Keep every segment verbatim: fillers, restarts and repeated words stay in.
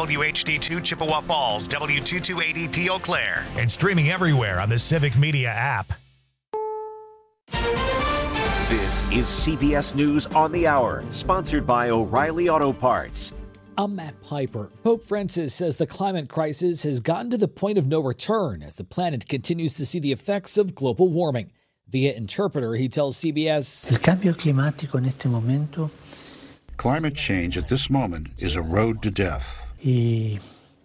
W H D two Chippewa Falls, W two two eight zero P Eau Claire. And streaming everywhere on the Civic Media app. This is C B S News on the Hour, sponsored by O'Reilly Auto Parts. I'm Matt Piper. Pope Francis says the climate crisis has gotten to the point of no return as the planet continues to see the effects of global warming. Via interpreter, he tells C B S, Il cambio climatico in este momento. Climate change at this moment is a road to death. Y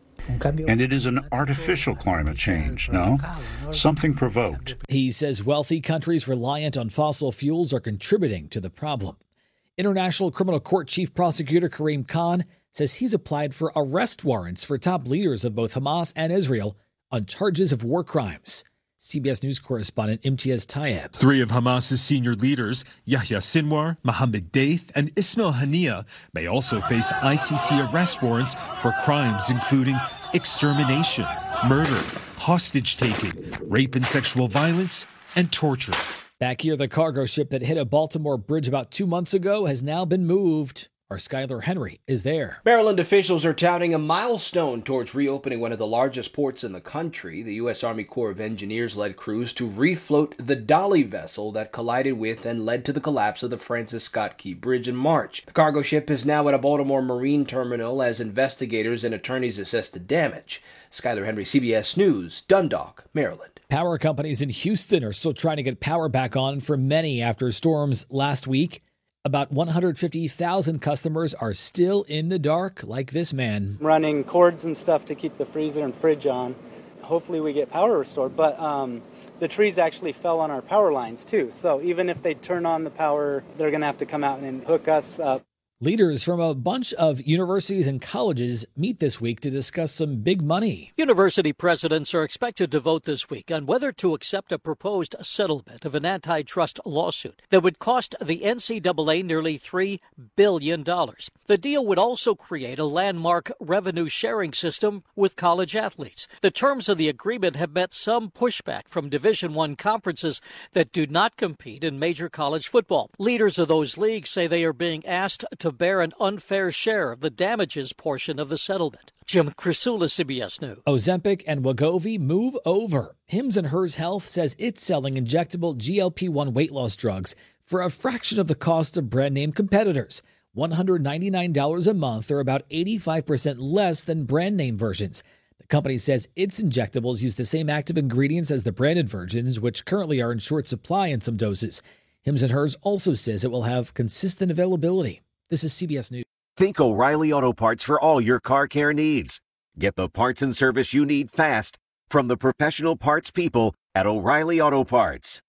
And it is an artificial climate change, no? Something provoked. He says wealthy countries reliant on fossil fuels are contributing to the problem. International Criminal Court Chief Prosecutor Karim Khan says he's applied for arrest warrants for top leaders of both Hamas and Israel on charges of war crimes. C B S News correspondent Imtiaz Tayeb. Three of Hamas's senior leaders, Yahya Sinwar, Mohammed Daith, and Ismail Haniyeh, may also face I C C arrest warrants for crimes including extermination, murder, hostage-taking, rape and sexual violence, and torture. Back here, the cargo ship that hit a Baltimore bridge about two months ago has now been moved. Our Skylar Henry is there. Maryland officials are touting a milestone towards reopening one of the largest ports in the country. The U S Army Corps of Engineers led crews to refloat the Dolly vessel that collided with and led to the collapse of the Francis Scott Key Bridge in March. The cargo ship is now at a Baltimore Marine terminal as investigators and attorneys assess the damage. Skylar Henry, C B S News, Dundalk, Maryland. Power companies in Houston are still trying to get power back on for many after storms last week. About one hundred fifty thousand customers are still in the dark, like this man. Running cords and stuff to keep the freezer and fridge on. Hopefully we get power restored, but um, the trees actually fell on our power lines too. So even if they turn on the power, they're going to have to come out and hook us up. Leaders from a bunch of universities and colleges meet this week to discuss some big money. University presidents are expected to vote this week on whether to accept a proposed settlement of an antitrust lawsuit that would cost the N C double A nearly three billion dollars. The deal would also create a landmark revenue sharing system with college athletes. The terms of the agreement have met some pushback from Division I conferences that do not compete in major college football. Leaders of those leagues say they are being asked to bear an unfair share of the damages portion of the settlement. Jim Crisula, C B S News. Ozempic and Wegovy move over. Hims and Hers Health says it's selling injectable G L P one weight loss drugs for a fraction of the cost of brand name competitors. one hundred ninety-nine dollars a month, or about eighty-five percent less than brand name versions. The company says its injectables use the same active ingredients as the branded versions, which currently are in short supply in some doses. Hims and Hers also says it will have consistent availability. This is C B S News. Think O'Reilly Auto Parts for all your car care needs. Get the parts and service you need fast from the professional parts people at O'Reilly Auto Parts.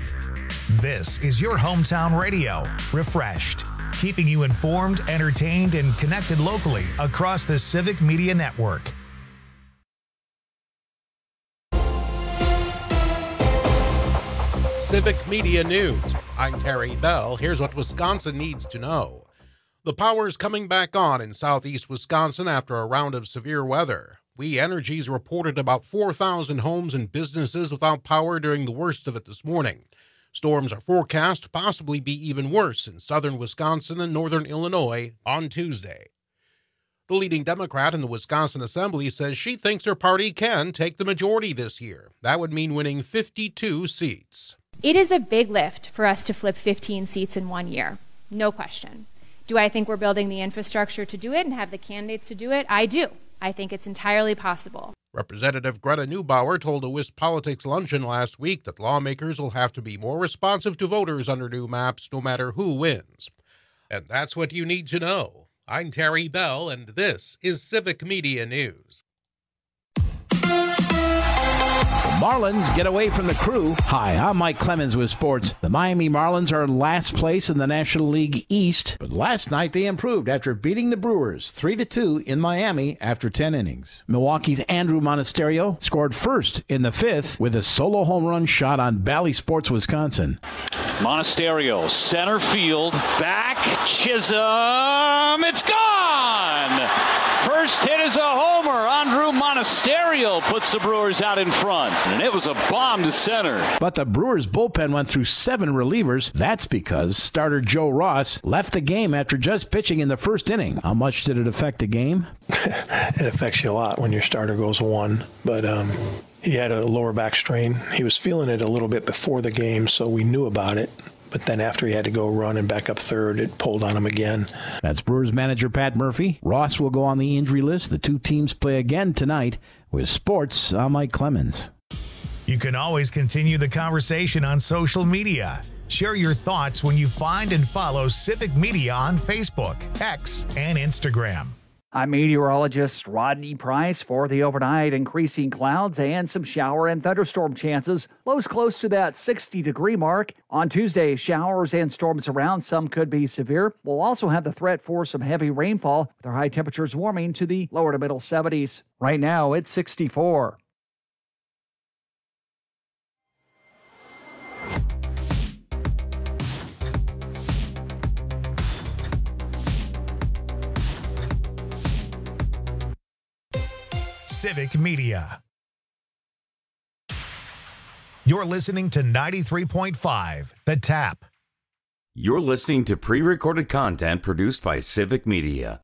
This is your hometown radio, Refreshed, keeping you informed, entertained, and connected locally across the Civic Media Network. Civic Media News. I'm Terry Bell. Here's what Wisconsin needs to know. The power's coming back on in southeast Wisconsin after a round of severe weather. We Energies reported about four thousand homes and businesses without power during the worst of it this morning. Storms are forecast to possibly be even worse in southern Wisconsin and northern Illinois on Tuesday. The leading Democrat in the Wisconsin Assembly says she thinks her party can take the majority this year. That would mean winning fifty-two seats. It is a big lift for us to flip fifteen seats in one year. No question. Do I think we're building the infrastructure to do it and have the candidates to do it? I do. I think it's entirely possible. Representative Greta Neubauer told a Wisp Politics luncheon last week that lawmakers will have to be more responsive to voters under new maps no matter who wins. And that's what you need to know. I'm Terry Bell, and this is Civic Media News. The Marlins get away from the crew. Hi, I'm Mike Clemens with sports. The Miami Marlins are in last place in the National League East, but last night they improved after beating the Brewers three to two in Miami after ten innings. Milwaukee's Andrew Monasterio scored first in the fifth with a solo home run shot on Bally Sports, Wisconsin. Monasterio, center field, back, Chisholm, it's gone! First First hit is a homer. Andrew Monasterio puts the Brewers out in front, and it was a bomb to center. But the Brewers bullpen went through seven relievers. That's because starter Joe Ross left the game after just pitching in the first inning. How much did it affect the game? It affects you a lot when your starter goes one, but um, he had a lower back strain. He was feeling it a little bit before the game, so we knew about it. But then after he had to go run and back up third, it pulled on him again. That's Brewers manager Pat Murphy. Ross will go on the injury list. The two teams play again tonight. With sports, I'm Mike Clemens. You can always continue the conversation on social media. Share your thoughts when you find and follow Civic Media on Facebook, X, and Instagram. I'm meteorologist Rodney Price. For the overnight, increasing clouds and some shower and thunderstorm chances. Lows close to that sixty-degree mark. On Tuesday, showers and storms around. Some could be severe. We'll also have the threat for some heavy rainfall, with our high temperatures warming to the lower to middle seventies. Right now, it's sixty-four. Civic Media. You're listening to ninety-three point five, The Tap. You're listening to pre-recorded content produced by Civic Media.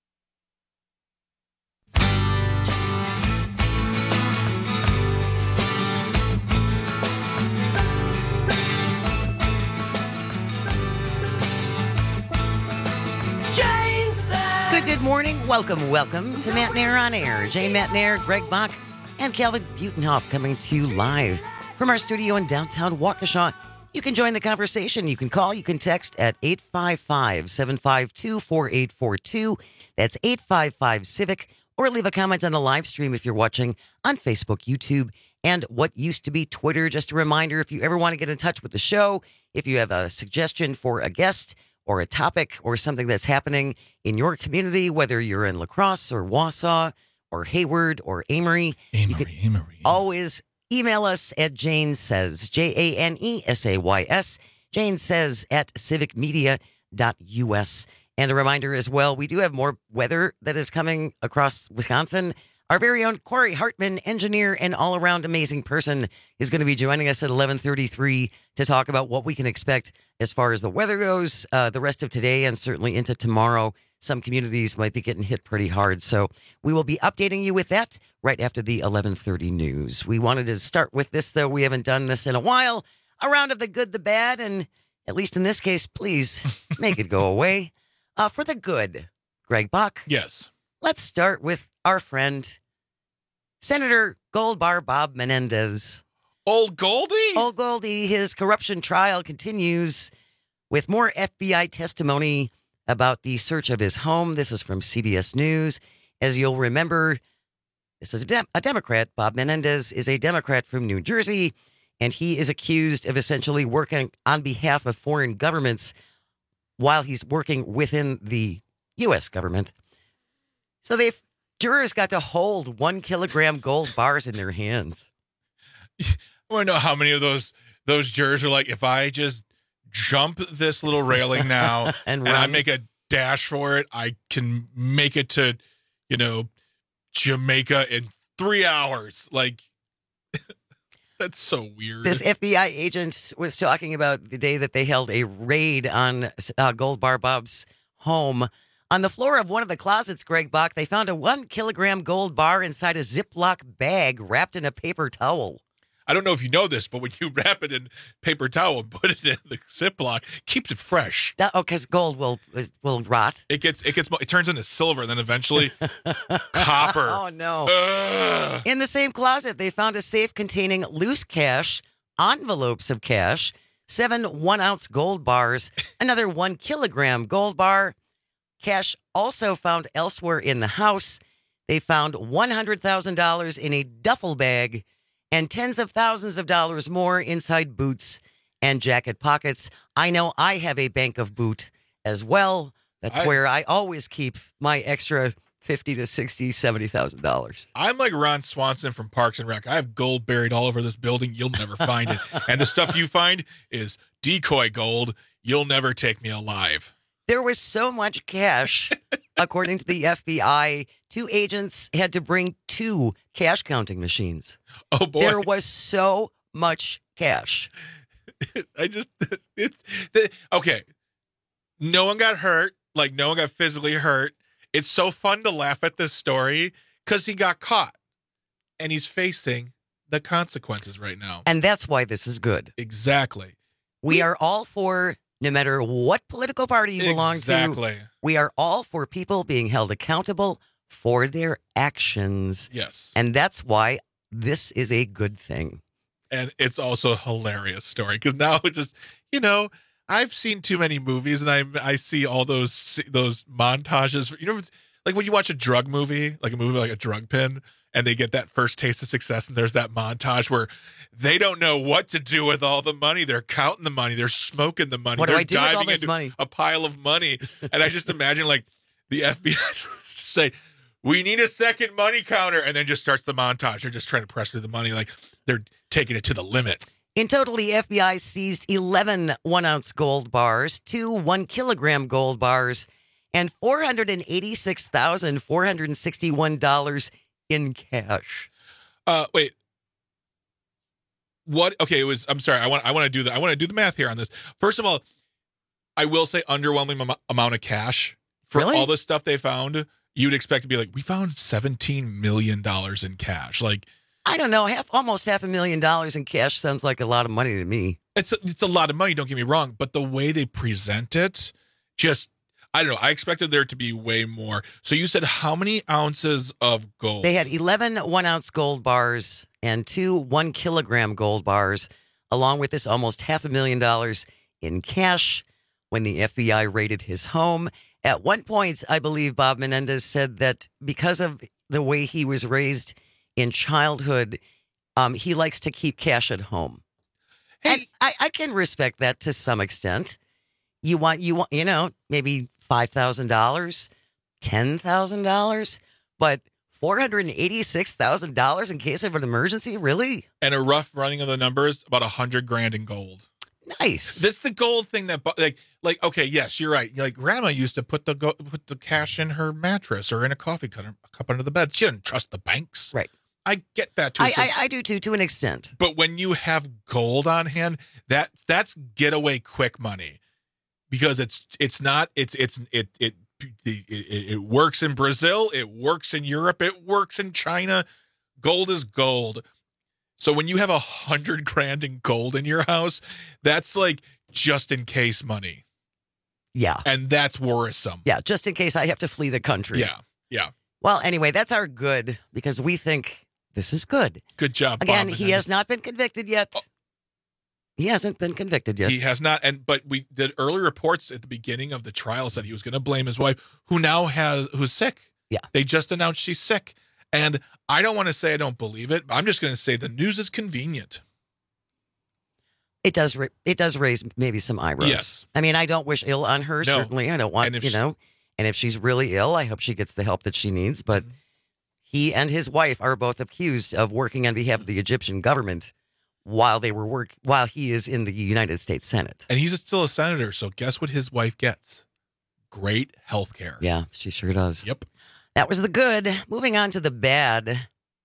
Good, good morning. Welcome, welcome to Matt Nair on Air. Jane Matt Nair, Greg Bach, and Calvin Butenhoff coming to you live from our studio in downtown Waukesha. You can join the conversation. You can call, you can text at eight five five, seven five two, four eight four two. That's eight five five, CIVIC. Or leave a comment on the live stream if you're watching on Facebook, YouTube, and what used to be Twitter. Just a reminder, if you ever want to get in touch with the show, if you have a suggestion for a guest or a topic or something that's happening in your community, whether you're in La Crosse or Wausau or Hayward or Amory, Amory, you can Amory. always email us at Jane Says, J A N E S A Y S, Jane Says at civic media dot U S. And a reminder as well, we do have more weather that is coming across Wisconsin. Our very own Corey Hartman, engineer and all-around amazing person, is going to be joining us at eleven thirty-three to talk about what we can expect as far as the weather goes uh, the rest of today and certainly into tomorrow. Some communities might be getting hit pretty hard. So we will be updating you with that right after the eleven thirty news. We wanted to start with this, though. We haven't done this in a while. A round of the good, the bad, and at least in this case, please make it go away. Uh, for the good, Greg Bach. Yes. Let's start with our friend, Senator Goldbar Bob Menendez. Old Goldie? Old Goldie. His corruption trial continues with more F B I testimony about the search of his home. This is from C B S News. As you'll remember, this is a, Dem- a Democrat. Bob Menendez is a Democrat from New Jersey, and he is accused of essentially working on behalf of foreign governments while he's working within the U S government. So they've jurors got to hold one kilogram gold bars in their hands. I want to know how many of those those jurors are like, if I just jump this little railing now and, and I make a dash for it, I can make it to, you know, Jamaica in three hours. Like, that's so weird. This F B I agent was talking about the day that they held a raid on uh, Gold Bar Bob's home. On the floor of one of the closets, Greg Bach, they found a one kilogram gold bar inside a Ziploc bag wrapped in a paper towel. I don't know if you know this, but when you wrap it in paper towel and put it in the Ziploc, it keeps it fresh. That, oh, because gold will will rot. It gets it gets it turns into silver, and then eventually copper. Oh no! Ugh. In the same closet, they found a safe containing loose cash, envelopes of cash, seven one-ounce gold bars, another one kilogram gold bar. Cash also found elsewhere in the house. They found one hundred thousand dollars in a duffel bag and tens of thousands of dollars more inside boots and jacket pockets. I know I have a bank of boot as well. That's I, where I always keep my extra fifty to sixty, seventy thousand dollars. I'm like Ron Swanson from Parks and Rec. I have gold buried all over this building. You'll never find it. And the stuff you find is decoy gold. You'll never take me alive. There was so much cash According to the F B I, two agents had to bring two cash counting machines. Oh, boy. There was so much cash. I just, it, it, okay. No one got hurt. Like, no one got physically hurt. It's so fun to laugh at this story because he got caught and he's facing the consequences right now. And that's why this is good. Exactly. We are all for, no matter what political party you belong exactly. to, we are all for people being held accountable for their actions. Yes. And that's why this is a good thing. And it's also a hilarious story because now it's just, you know, I've seen too many movies and I I see all those those montages. You know, like when you watch a drug movie, like a movie like a Drug Pin, and they get that first taste of success, and there's that montage where they don't know what to do with all the money. They're counting the money. They're smoking the money. What do they're I do with all this into money? A pile of money. And I just imagine like the F B I say, we need a second money counter, and then just starts the montage. They're just trying to press through the money like they're taking it to the limit. In total, the F B I seized eleven one-ounce gold bars, two one-kilogram gold bars, and four hundred eighty-six thousand four hundred sixty-one dollars in cash. Uh, wait. What? Okay, it was. I'm sorry. I want. I want to do the. I want to do the math here on this. First of all, I will say underwhelming am- amount of cash for Really? all the stuff they found. You'd expect to be like, we found seventeen million dollars in cash. Like, I don't know, half almost half a million dollars in cash sounds like a lot of money to me. it's a, it's a lot of money. Don't get me wrong, but the way they present it, just I don't know. I expected there to be way more. So you said how many ounces of gold? They had eleven one-ounce gold bars and two one-kilogram gold bars, along with this almost half a million dollars in cash when the F B I raided his home. At one point, I believe Bob Menendez said that because of the way he was raised in childhood, um, he likes to keep cash at home. Hey, and I, I can respect that to some extent. You want, you want, you know, maybe five thousand dollars, ten thousand dollars, but four hundred eighty-six thousand dollars in case of an emergency, really? And a rough running of the numbers, about a hundred grand in gold. Nice. This the gold thing that like like okay, yes, you're right. Like grandma used to put the go, put the cash in her mattress or in a coffee cup, cup under the bed. She didn't trust the banks. Right. I get that too. I, I, I do too, to an extent. But when you have gold on hand, that that's getaway quick money, because it's it's not it's it's it it it, it, it works in Brazil, it works in Europe, it works in China. Gold is gold. So when you have a hundred grand in gold in your house, that's like just in case money. Yeah. And that's worrisome. Yeah, just in case I have to flee the country. Yeah. Yeah. Well, anyway, that's our good, because we think this is good. Good job, Bob Again, he Menendez. has not been convicted yet. Oh. He hasn't been convicted yet. He has not. And but we did early reports at the beginning of the trial said he was going to blame his wife, who now has who's sick. Yeah. They just announced she's sick. And I don't want to say I don't believe it. I'm just going to say the news is convenient. It does. Ra- it does raise maybe some eyebrows. Yes. I mean, I don't wish ill on her. No. Certainly, I don't want And if you she- know. And if she's really ill, I hope she gets the help that she needs. But Mm-hmm. he and his wife are both accused of working on behalf of the Egyptian government while they were work while he is in the United States Senate. And he's still a senator. So guess what his wife gets? Great health care. Yeah, she sure does. Yep. That was the good. Moving on to the bad.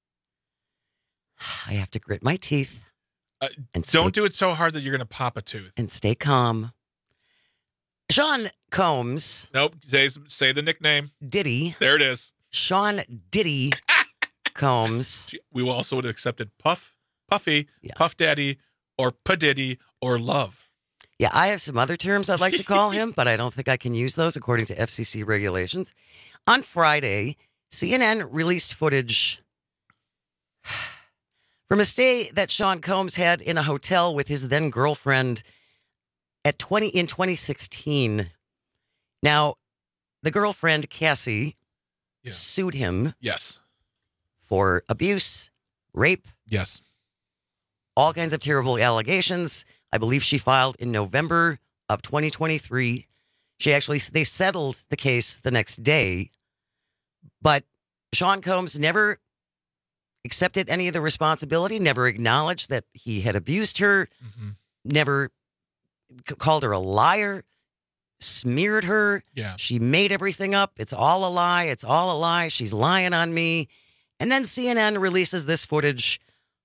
I have to grit my teeth. Uh, and stay, don't do it so hard that you're going to pop a tooth. and stay calm. Sean Combs, Nope. Say, say the nickname. Diddy, There it is. Sean Diddy Combs. We will also would have accepted Puff, Puffy, Yeah. Puff Daddy, or P-Diddy, or Love. Yeah, I have some other terms I'd like to call him, but I don't think I can use those according to F C C regulations. On Friday, C N N released footage from a stay that Sean Combs had in a hotel with his then girlfriend at twenty in twenty sixteen. Now, the girlfriend, Cassie, Yeah. sued him Yes. for abuse, rape, Yes. all kinds of terrible allegations. I believe she filed in November of twenty twenty-three. She actually, they settled the case the next day, but Sean Combs never accepted any of the responsibility, never acknowledged that he had abused her, Mm-hmm. never c- called her a liar. smeared her. Yeah. She made everything up. It's all a lie. It's all a lie. She's lying on me. And then C N N releases this footage.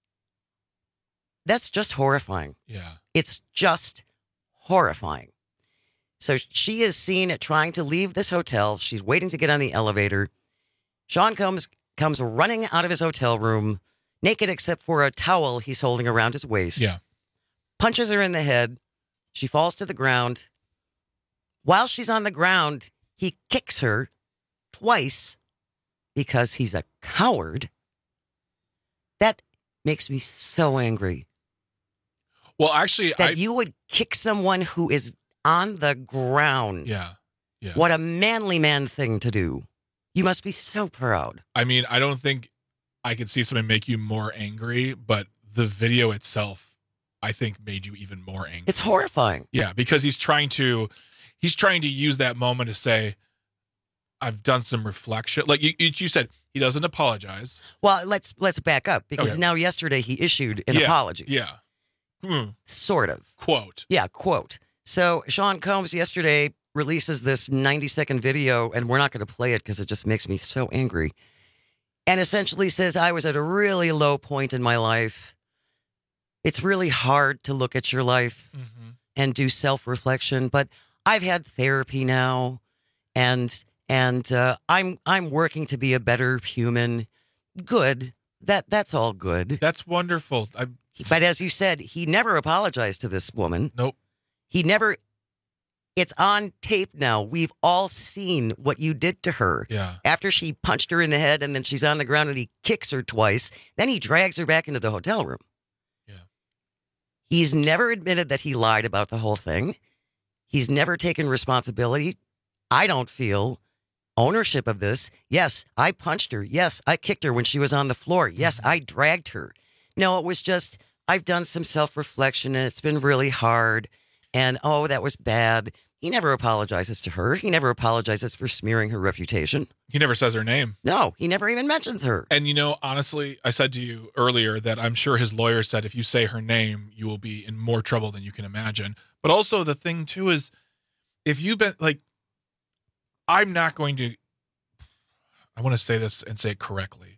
That's just horrifying. Yeah. It's just horrifying. So she is seen at trying to leave this hotel. She's waiting to get on the elevator. Sean Combs comes running out of his hotel room, naked except for a towel he's holding around his waist. Yeah. Punches her in the head. She falls to the ground. While she's on the ground, he kicks her twice because he's a coward. That makes me so angry. Well, actually, that I, you would kick someone who is on the ground. Yeah. Yeah. What a manly man thing to do. You must be so proud. I mean, I don't think I could see something make you more angry, but the video itself, I think, made you even more angry. It's horrifying. Yeah, because he's trying to, he's trying to use that moment to say, I've done some reflection. Like you, you said, he doesn't apologize. Well, let's let's back up because Okay. now yesterday he issued an Yeah, apology. Yeah. Hmm. Sort of. Quote. Yeah, quote. So Sean Combs yesterday releases this ninety second video, and we're not going to play it because it just makes me so angry. And essentially says, I was at a really low point in my life. It's really hard to look at your life Mm-hmm. and do self-reflection, but I've had therapy now, and and uh, I'm I'm working to be a better human. Good. That that's all good. That's wonderful. I, but as you said, he never apologized to this woman. Nope. He never. It's on tape now. We've all seen what you did to her. Yeah. After she punched her in the head and then she's on the ground and he kicks her twice. Then he drags her back into the hotel room. Yeah. He's never admitted that he lied about the whole thing. He's never taken responsibility. I don't feel ownership of this. Yes, I punched her. Yes, I kicked her when she was on the floor. Yes, I dragged her. No, it was just, I've done some self-reflection and it's been really hard. And, oh, that was bad. He never apologizes to her. He never apologizes for smearing her reputation. He never says her name. No, he never even mentions her. And, you know, honestly, I said to you earlier that I'm sure his lawyer said if you say her name, you will be in more trouble than you can imagine. But also the thing, too, is if you've been, like, I'm not going to, I want to say this and say it correctly.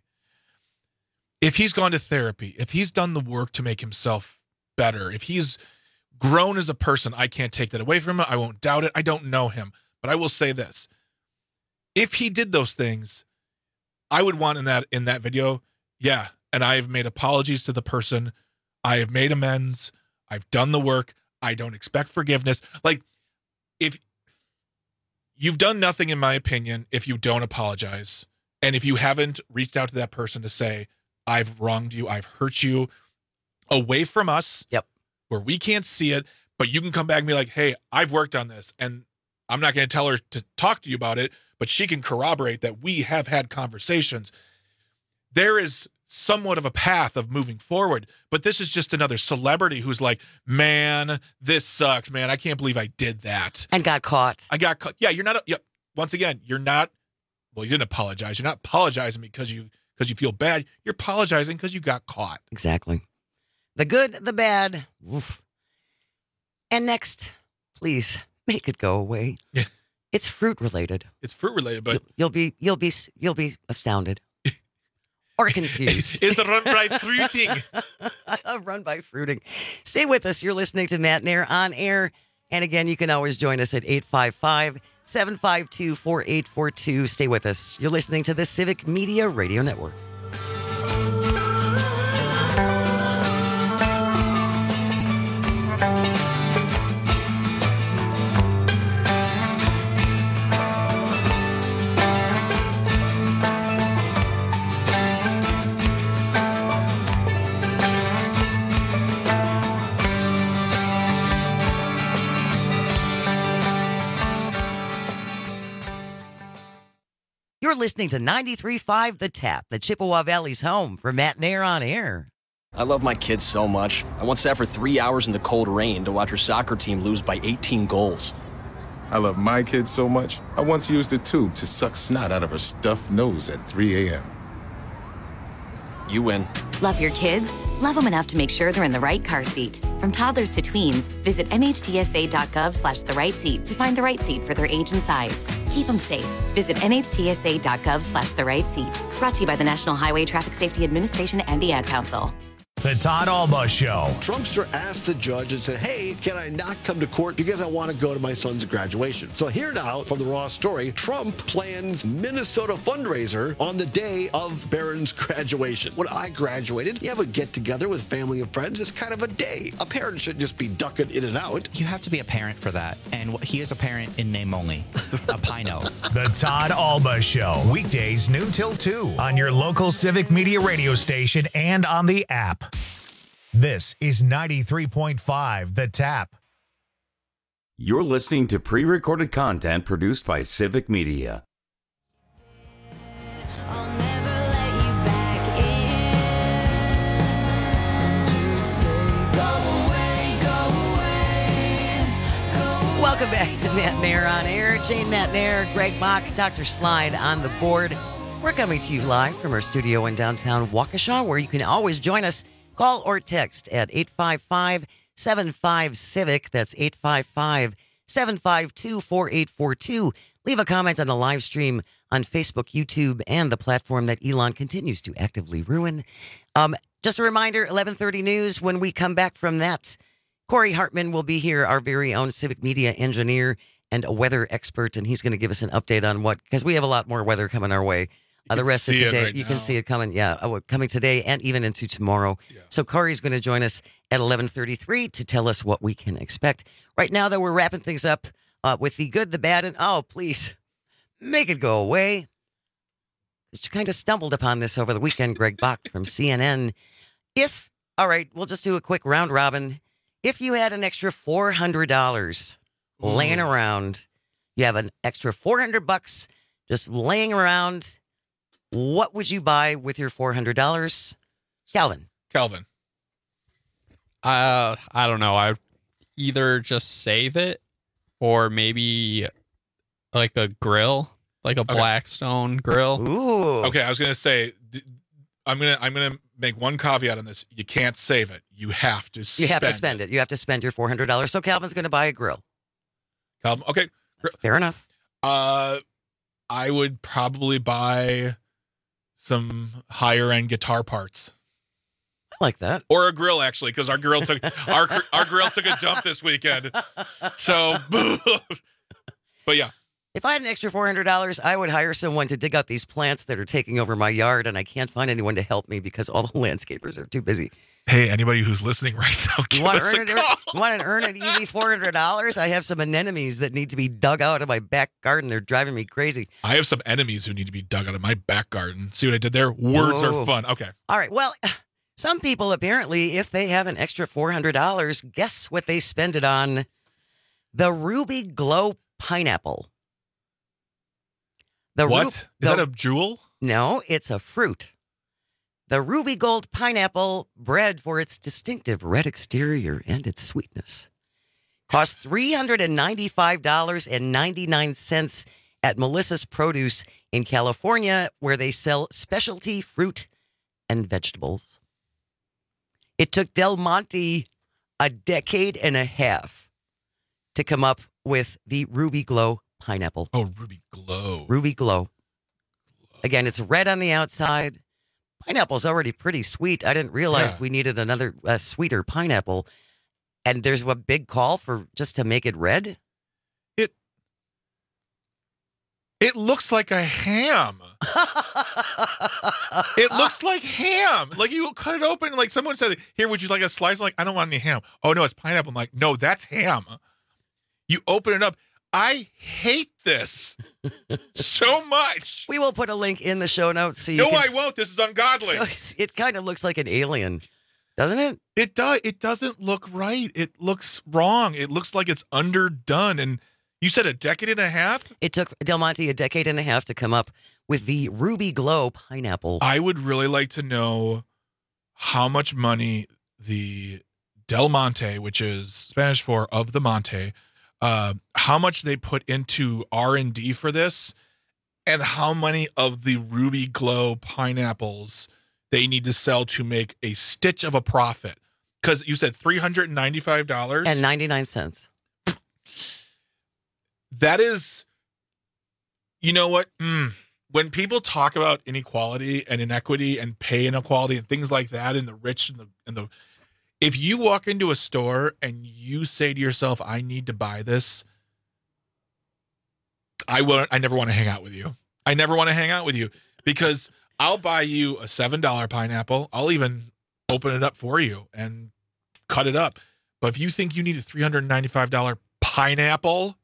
If he's gone to therapy, if he's done the work to make himself better, if he's grown as a person, I can't take that away from him. I won't doubt it. I don't know him. But I will say this. If he did those things, I would want in that in that video, yeah, and I've made apologies to the person. I have made amends. I've done the work. I don't expect forgiveness. Like, if you've done nothing, in my opinion, if you don't apologize, and if you haven't reached out to that person to say, I've wronged you, I've hurt you, away from us. Yep. Where we can't see it, but you can come back and be like, hey, I've worked on this, and I'm not going to tell her to talk to you about it, but she can corroborate that we have had conversations. There is somewhat of a path of moving forward, but this is just another celebrity who's like, man, this sucks, man. I can't believe I did that. And got caught. I got caught. Yeah, you're not, yeah, once again, you're not, well, you didn't apologize. You're not apologizing because you, because you feel bad. You're apologizing because you got caught. Exactly. The good, the bad. Oof. And next, please make it go away. Yeah. It's fruit related. It's fruit related, but you'll, you'll be you'll be you'll be astounded or confused. It's the run by fruiting. Run by fruiting. Stay with us. You're listening to Matt Nair on air, and again, you can always join us at eight five five, seven five two, four eight four two. Stay with us. You're listening to the Civic Media Radio Network. You're listening to ninety-three point five The Tap, the Chippewa Valley's home for Matt Nair on air. I love my kids so much. I once sat for three hours in the cold rain to watch her soccer team lose by eighteen goals. I love my kids so much, I once used a tube to suck snot out of her stuffed nose at three a.m. You win. Love your kids? Love them enough to make sure they're in the right car seat. From toddlers to tweens, visit nhtsa.gov slash the right seat to find the right seat for their age and size. Keep them safe. Visit nhtsa.gov slash the right seat. Brought to you by the National Highway Traffic Safety Administration and the Ad Council. The Todd Alba Show. Trumpster asked the judge and said, hey, can I not come to court because I want to go to my son's graduation? So here now from the Raw story, Trump plans Minnesota fundraiser on the day of Barron's graduation. When I graduated, you have a get-together with family and friends. It's kind of a day. A parent should just be ducking in and out. You have to be a parent for that. And he is a parent in name only. A Pino. The Todd Alba Show. Weekdays noon till two on your local Civic Media radio station and on the app. This is ninety-three point five The Tap. You're listening to pre-recorded content produced by Civic Media. Welcome back to Matt Mayer on Air. Jane Matt Mayer, Greg Bach, Doctor Slide on the board. We're coming to you live from our studio in downtown Waukesha, where you can always join us. Call or text at eight five five, seven five, CIVIC. That's eight five five, seven five two, four eight four two. Leave a comment on the live stream on Facebook, YouTube, and the platform that Elon continues to actively ruin. Um, just a reminder, eleven thirty news. When we come back from that, Corey Hartman will be here, our very own Civic Media engineer and a weather expert, and he's going to give us an update on what, because we have a lot more weather coming our way. Uh, the rest of today, right you now. Can see it coming, yeah, uh, coming today and even into tomorrow. Yeah. So Corey's going to join us at eleven thirty-three to tell us what we can expect. Right now, though, we're wrapping things up uh, with the good, the bad, and oh, please, make it go away. Just kind of stumbled upon this over the weekend, Greg Bach from C N N. If, all right, we'll just do a quick round robin. If you had an extra four hundred dollars Ooh. laying around, you have an extra four hundred bucks just laying around, what would you buy with your four hundred dollars? Calvin. Calvin. Uh, I don't know. I either just save it or maybe like a grill, like a okay. Blackstone grill. Ooh. Okay, I was going to say, I'm going to I'm going to make one caveat on this. You can't save it. You have to spend it. You have to spend it. it. You have to spend your four hundred dollars. So Calvin's going to buy a grill. Calvin, okay. Fair enough. Uh, I would probably buy some higher end guitar parts. I like that. Or a grill, actually, because our grill took our our grill took a dump this weekend. So, but yeah. If I had an extra four hundred dollars, I would hire someone to dig out these plants that are taking over my yard, and I can't find anyone to help me because all the landscapers are too busy. Hey, anybody who's listening right now, give you want us to earn a it, call. You want to earn an easy four hundred dollars? I have some anemones that need to be dug out of my back garden. They're driving me crazy. I have some enemies who need to be dug out of my back garden. See what I did there? Words Whoa. Are fun. Okay. All right. Well, some people apparently, if they have an extra four hundred dollars, guess what they spend it on? The Ruby Glow pineapple. The what? Ru- Is the, that a jewel? No, it's a fruit. The Ruby Gold pineapple, bred for its distinctive red exterior and its sweetness, costs three hundred ninety-five dollars and ninety-nine cents at Melissa's Produce in California, where they sell specialty fruit and vegetables. It took Del Monte a decade and a half to come up with the Ruby Glow pineapple. Oh, Ruby Glow. Ruby Glow. Again, it's red on the outside. Pineapple's already pretty sweet. I didn't realize yeah. we needed another uh, sweeter pineapple. And there's a big call for just to make it red. It it looks like a ham. It looks like ham. Like you cut it open, like someone said, "Here, would you like a slice?" I'm like, I don't want any ham. Oh no, it's pineapple. I'm like, no, that's ham. You open it up. I hate this so much. We will put a link in the show notes. So you no, can... I won't. This is ungodly. So it kind of looks like an alien, doesn't it? It does. It doesn't look right. It looks wrong. It looks like it's underdone. And you said a decade and a half? It took Del Monte a decade and a half to come up with the Ruby Glow pineapple. I would really like to know how much money the Del Monte, which is Spanish for of the Monte, Uh, how much they put into R and D for this, and how many of the Ruby Glow pineapples they need to sell to make a stitch of a profit. Because you said three hundred ninety-five dollars and ninety-nine cents. That is, you know what? Mm. When people talk about inequality and inequity and pay inequality and things like that, and the rich and the and the, if you walk into a store and you say to yourself, "I need to buy this," I will. I never want to hang out with you. I never want to hang out with you because I'll buy you a seven dollar pineapple. I'll even open it up for you and cut it up. But if you think you need a three hundred ninety-five dollars pineapple,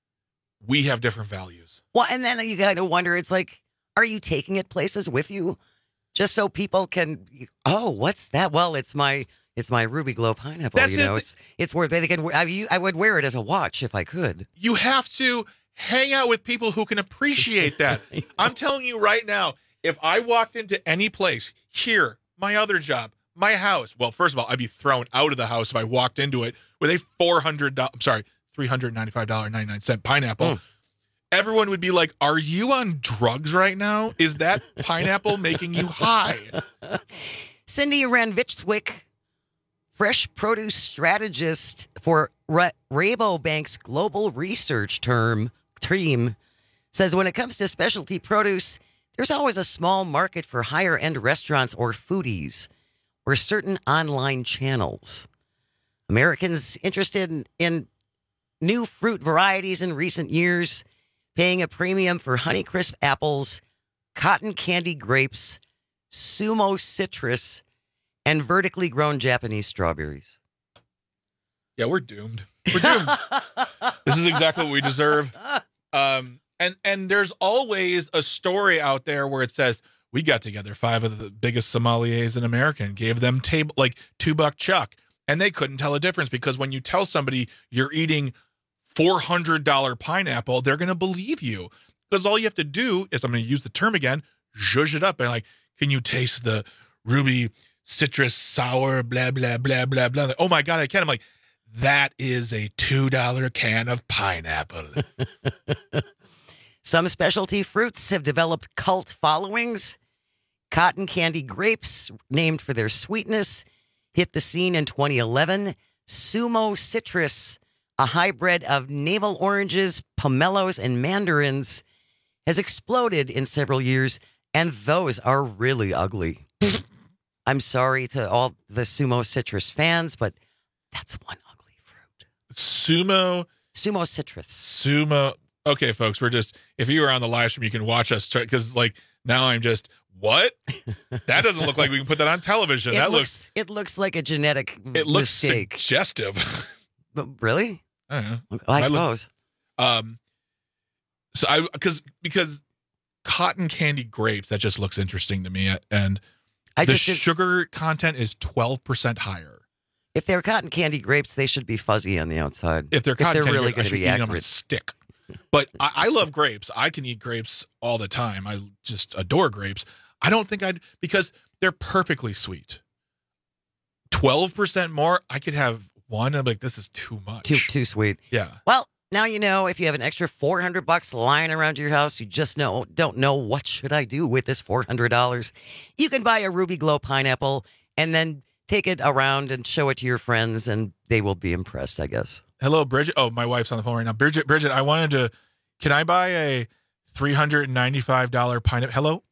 we have different values. Well, and then you got to wonder, it's like, are you taking it places with you just so people can, oh, what's that? Well, it's my it's my Ruby Glow pineapple. That's you know, it. it's it's worth it. They can, I, I would wear it as a watch if I could. You have to hang out with people who can appreciate that. I'm telling you right now, if I walked into any place, here, my other job, my house, well, first of all, I'd be thrown out of the house if I walked into it with a four hundred dollars, I'm sorry, three hundred ninety-five dollars and ninety-nine cents pineapple. Mm. Everyone would be like, are you on drugs right now? Is that pineapple making you high? Cindy Ranvichwick, fresh produce strategist for Ra- Rabobank's global research term team, says when it comes to specialty produce, there's always a small market for higher-end restaurants or foodies or certain online channels. Americans interested in, in new fruit varieties in recent years, paying a premium for Honeycrisp apples, cotton candy grapes, Sumo citrus, and vertically grown Japanese strawberries. Yeah, we're doomed. We're doomed. This is exactly what we deserve. Um, and and there's always a story out there where it says, we got together five of the biggest sommeliers in America and gave them table like two buck chuck. And they couldn't tell a difference because when you tell somebody you're eating four hundred dollars pineapple, they're going to believe you. Because all you have to do is, I'm going to use the term again, zhuzh it up. And like, can you taste the ruby citrus sour, blah, blah, blah, blah, blah. Like, oh my God, I can. I'm like, that is a two dollar can of pineapple. Some specialty fruits have developed cult followings. Cotton candy grapes, named for their sweetness, hit the scene in twenty eleven. Sumo citrus, a hybrid of navel oranges, pomelos, and mandarins, has exploded in several years, and those are really ugly. I'm sorry to all the Sumo citrus fans, but that's one ugly fruit. Sumo? Sumo citrus. Sumo. Okay, folks, we're just, if you are on the live stream, you can watch us, because like now I'm just, what? That doesn't look like we can put that on television. It that looks, looks, it looks like a genetic it looks mistake. Suggestive. But really? I don't know. Well, I, I suppose. Look, um, so I, because, because cotton candy grapes, that just looks interesting to me. And I the just did, sugar content is twelve percent higher. If they're cotton candy grapes, they should be fuzzy on the outside. If they're cotton if they're candy really grapes, going to be eat accurate. them on a stick. But I, I love grapes. I can eat grapes all the time. I just adore grapes. I don't think I'd, because they're perfectly sweet. twelve percent more, I could have one. I'm like, this is too much. Too too sweet. Yeah. Well, now you know, if you have an extra four hundred bucks lying around your house, you just know don't know what should I do with this four hundred dollars. You can buy a Ruby Glow pineapple and then take it around and show it to your friends, and they will be impressed, I guess. Hello, Bridget. Oh, my wife's on the phone right now. Bridget, Bridget, I wanted to, can I buy a three hundred ninety-five dollars pineapple? Hello?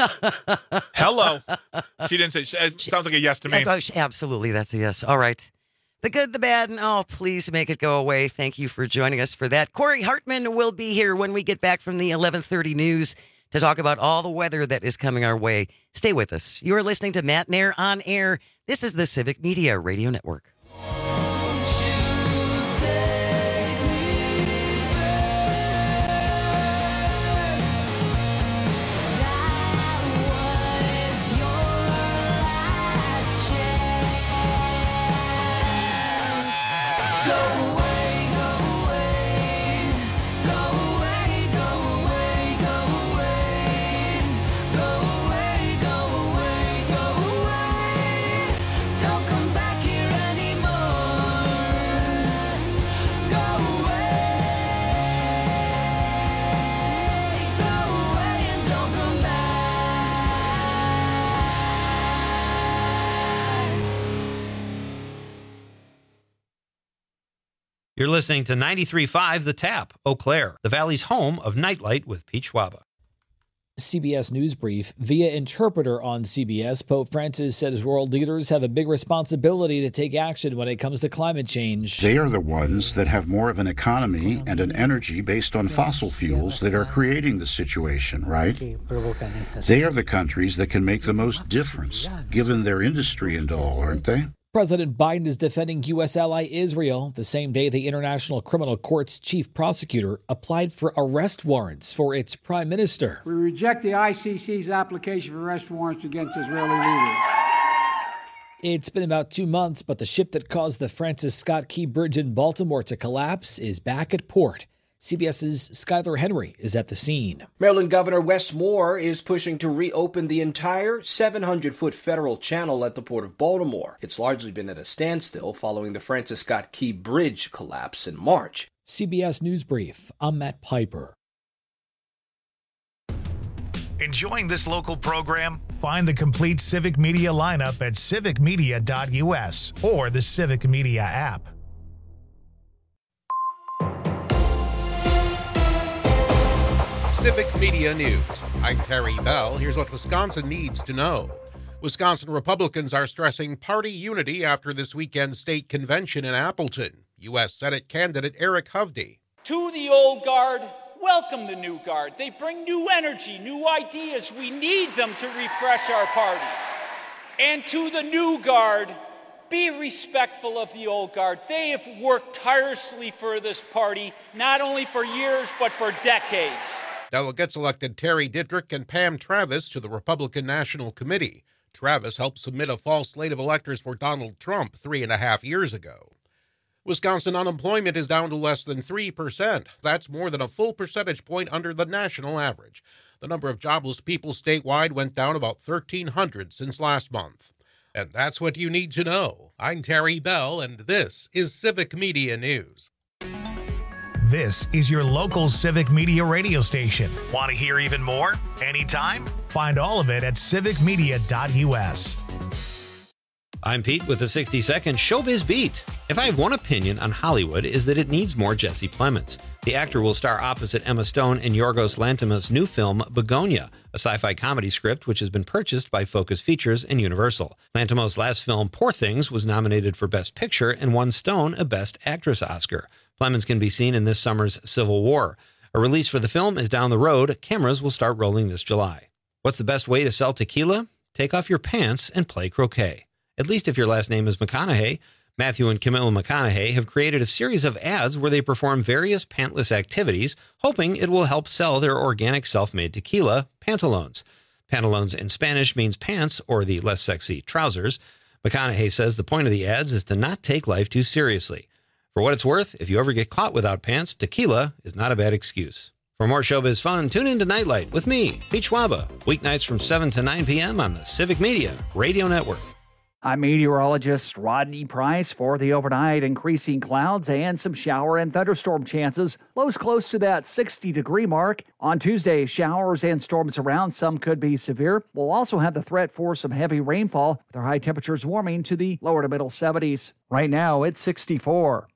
Hello. She didn't say, it sounds like a yes to me. Absolutely, that's a yes. All right. The good, the bad, and oh, please make it go away. Thank you for joining us for that. Corey Hartman will be here when we get back from the eleven thirty news to talk about all the weather that is coming our way. Stay with us. You're listening to Matt Nair on Air. This is the Civic Media Radio Network. Don't come back here anymore. You're listening to ninety-three point five The Tap, Eau Claire, the Valley's home of Nightlight with Pete Schwaba. C B S News Brief. Via interpreter on C B S, Pope Francis says world leaders have a big responsibility to take action when it comes to climate change. They are the ones that have more of an economy and an energy based on fossil fuels that are creating the situation, right? They are the countries that can make the most difference, given their industry and all, aren't they? President Biden is defending U S ally Israel the same day the International Criminal Court's chief prosecutor applied for arrest warrants for its prime minister. We reject the I C C's application for arrest warrants against Israeli leaders. It's been about two months, but the ship that caused the Francis Scott Key Bridge in Baltimore to collapse is back at port. CBS's Skylar Henry is at the scene. Maryland Governor Wes Moore is pushing to reopen the entire seven hundred foot federal channel at the Port of Baltimore. It's largely been at a standstill following the Francis Scott Key Bridge collapse in March. C B S News Brief, I'm Matt Piper. Enjoying this local program? Find the complete Civic Media lineup at civic media dot U S or the Civic Media app. Civic Media News. I'm Terry Bell. Here's what Wisconsin needs to know. Wisconsin Republicans are stressing party unity after this weekend's state convention in Appleton. U S Senate candidate Eric Hovde. To the old guard, welcome the new guard. They bring new energy, new ideas. We need them to refresh our party. And to the new guard, be respectful of the old guard. They have worked tirelessly for this party, not only for years, but for decades. Delegates elected Terry Dittrich and Pam Travis to the Republican National Committee. Travis helped submit a false slate of electors for Donald Trump three and a half years ago. Wisconsin unemployment is down to less than three percent. That's more than a full percentage point under the national average. The number of jobless people statewide went down about thirteen hundred since last month. And that's what you need to know. I'm Terry Bell, and this is Civic Media News. This is your local Civic Media radio station. Want to hear even more? Anytime? Find all of it at civic media dot U S. I'm Pete with the sixty second Showbiz Beat. If I have one opinion on Hollywood, is that it needs more Jesse Plemons. The actor will star opposite Emma Stone in Yorgos Lanthimos' new film, Begonia, a sci-fi comedy script which has been purchased by Focus Features and Universal. Lanthimos' last film, Poor Things, was nominated for Best Picture and won Stone a Best Actress Oscar. Plemons can be seen in this summer's Civil War. A release for the film is down the road. Cameras will start rolling this July. What's the best way to sell tequila? Take off your pants and play croquet. At least if your last name is McConaughey. Matthew and Camille McConaughey have created a series of ads where they perform various pantless activities, hoping it will help sell their organic self-made tequila, Pantalones. Pantalones in Spanish means pants, or the less sexy trousers. McConaughey says the point of the ads is to not take life too seriously. For what it's worth, if you ever get caught without pants, tequila is not a bad excuse. For more showbiz fun, tune in to Nightlight with me, Pete Schwaba, weeknights from seven to nine p.m. on the Civic Media Radio Network. I'm meteorologist Rodney Price for the overnight. Increasing clouds and some shower and thunderstorm chances. Lows close to that sixty degree mark. On Tuesday, showers and storms around. Some could be severe. We'll also have the threat for some heavy rainfall, with our high temperatures warming to the lower to middle seventies. Right now, it's sixty-four.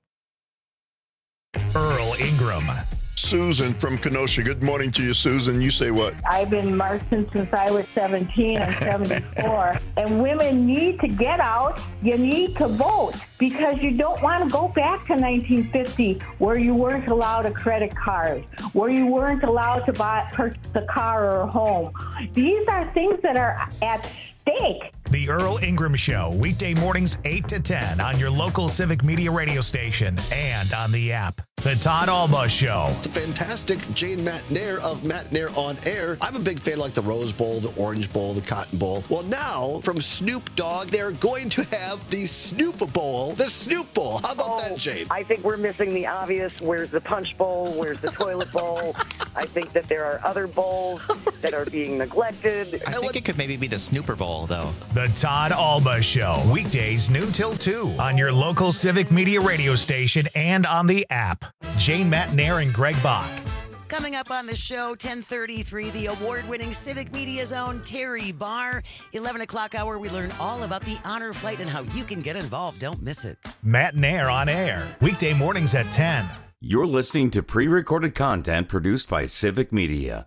Earl Ingram. Susan from Kenosha. Good morning to you, Susan. You say what? I've been marching since I was seventeen. I'm seventy-four. And women need to get out. You need to vote because you don't want to go back to nineteen fifty where you weren't allowed a credit card, where you weren't allowed to buy purchase a car or a home. These are things that are at stake. The Earl Ingram Show, weekday mornings eight to ten on your local Civic Media radio station and on the app. The Todd Alba Show. The fantastic Jane McNair of McNair on Air. I'm a big fan like the Rose Bowl, the Orange Bowl, the Cotton Bowl. Well, now from Snoop Dogg, they're going to have the Snoop Bowl, the Snoop Bowl. How about oh, that, Jane? I think we're missing the obvious. Where's the Punch Bowl? Where's the Toilet Bowl? I think that there are other bowls that are being neglected. I think it could maybe be the Snooper Bowl, though. The Todd Alba Show, weekdays noon till two on your local Civic Media radio station and on the app. Jane McNair and Greg Bach. Coming up on the show, ten thirty-three, the award-winning Civic Media's own Terry Barr. eleven o'clock hour, we learn all about the honor flight and how you can get involved. Don't miss it. Matt Nair on air, weekday mornings at ten. You're listening to pre-recorded content produced by Civic Media.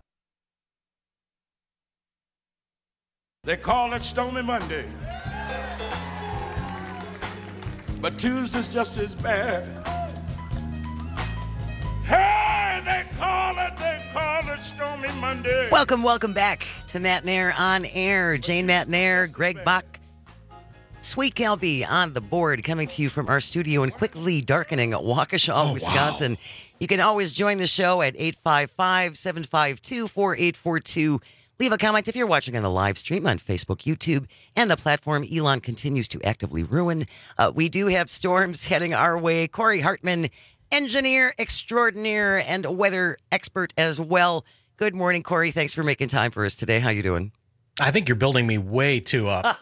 They call it Stormy Monday, but Tuesday's just as bad. Hey, they call it, they call it Stormy Monday. Welcome, welcome back to Matt Nair on air. Jane Matt Nair, Greg Bach, Sweet Calby on the board, coming to you from our studio in quickly darkening Waukesha, Oh, Wisconsin. wow. You can always join the show at eight five five, seven five two, four eight four two. Leave a comment if you're watching on the live stream on Facebook, YouTube, and the platform Elon continues to actively ruin. Uh, we do have storms heading our way. Corey Hartman, engineer extraordinaire and weather expert as well. Good morning, Corey. Thanks for making time for us today. How you doing? I think you're building me way too up.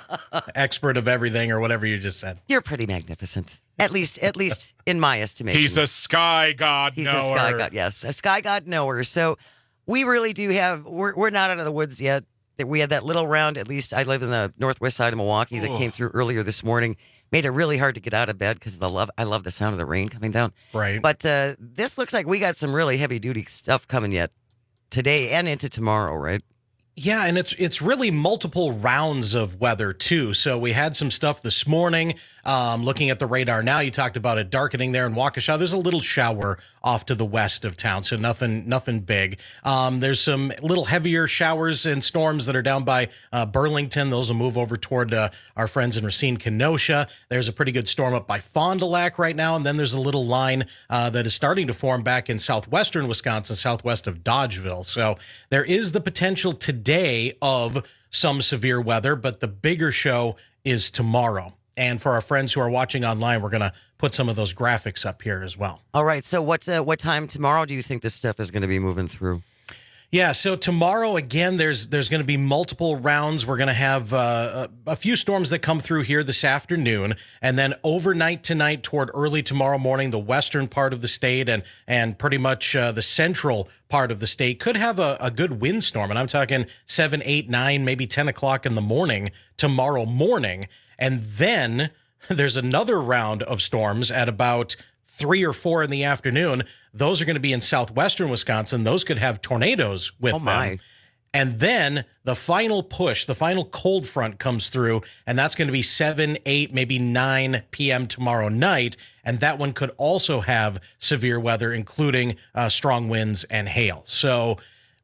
Expert of everything or whatever you just said. You're pretty magnificent. At least, at least in my estimation. He's a sky god He's knower. a sky god, yes. A sky god knower. So we really do have, we're, we're not out of the woods yet. We had that little round, at least I live in the northwest side of Milwaukee, that Ooh. came through earlier this morning. Made it really hard to get out of bed because the love. I love the sound of the rain coming down. Right. But uh, this looks like we got some really heavy duty stuff coming yet today and into tomorrow, right? Yeah, and it's it's really multiple rounds of weather, too. So we had some stuff this morning. Um, looking at the radar now, you talked about it darkening there in Waukesha. There's a little shower off to the west of town, so nothing nothing big. Um, there's some little heavier showers and storms that are down by uh, Burlington. Those will move over toward uh, our friends in Racine, Kenosha. There's a pretty good storm up by Fond du Lac right now, and then there's a little line uh, that is starting to form back in southwestern Wisconsin, southwest of Dodgeville. So there is the potential today of some severe weather, but the bigger show is tomorrow. And for our friends who are watching online, we're going to put some of those graphics up here as well. All right. So what uh, what time tomorrow do you think this stuff is going to be moving through? Yeah, so tomorrow, again, there's there's going to be multiple rounds. We're going to have uh, a, a few storms that come through here this afternoon, and then overnight tonight toward early tomorrow morning, the western part of the state and and pretty much uh, the central part of the state could have a, a good windstorm. And I'm talking seven, eight, nine, maybe ten o'clock in the morning tomorrow morning. And then there's another round of storms at about three or four in the afternoon. Those are going to be in southwestern Wisconsin. Those could have tornadoes with Oh, my. them. And then the final push, the final cold front comes through, and that's going to be seven, eight, maybe nine p.m. tomorrow night. And that one could also have severe weather, including uh, strong winds and hail. So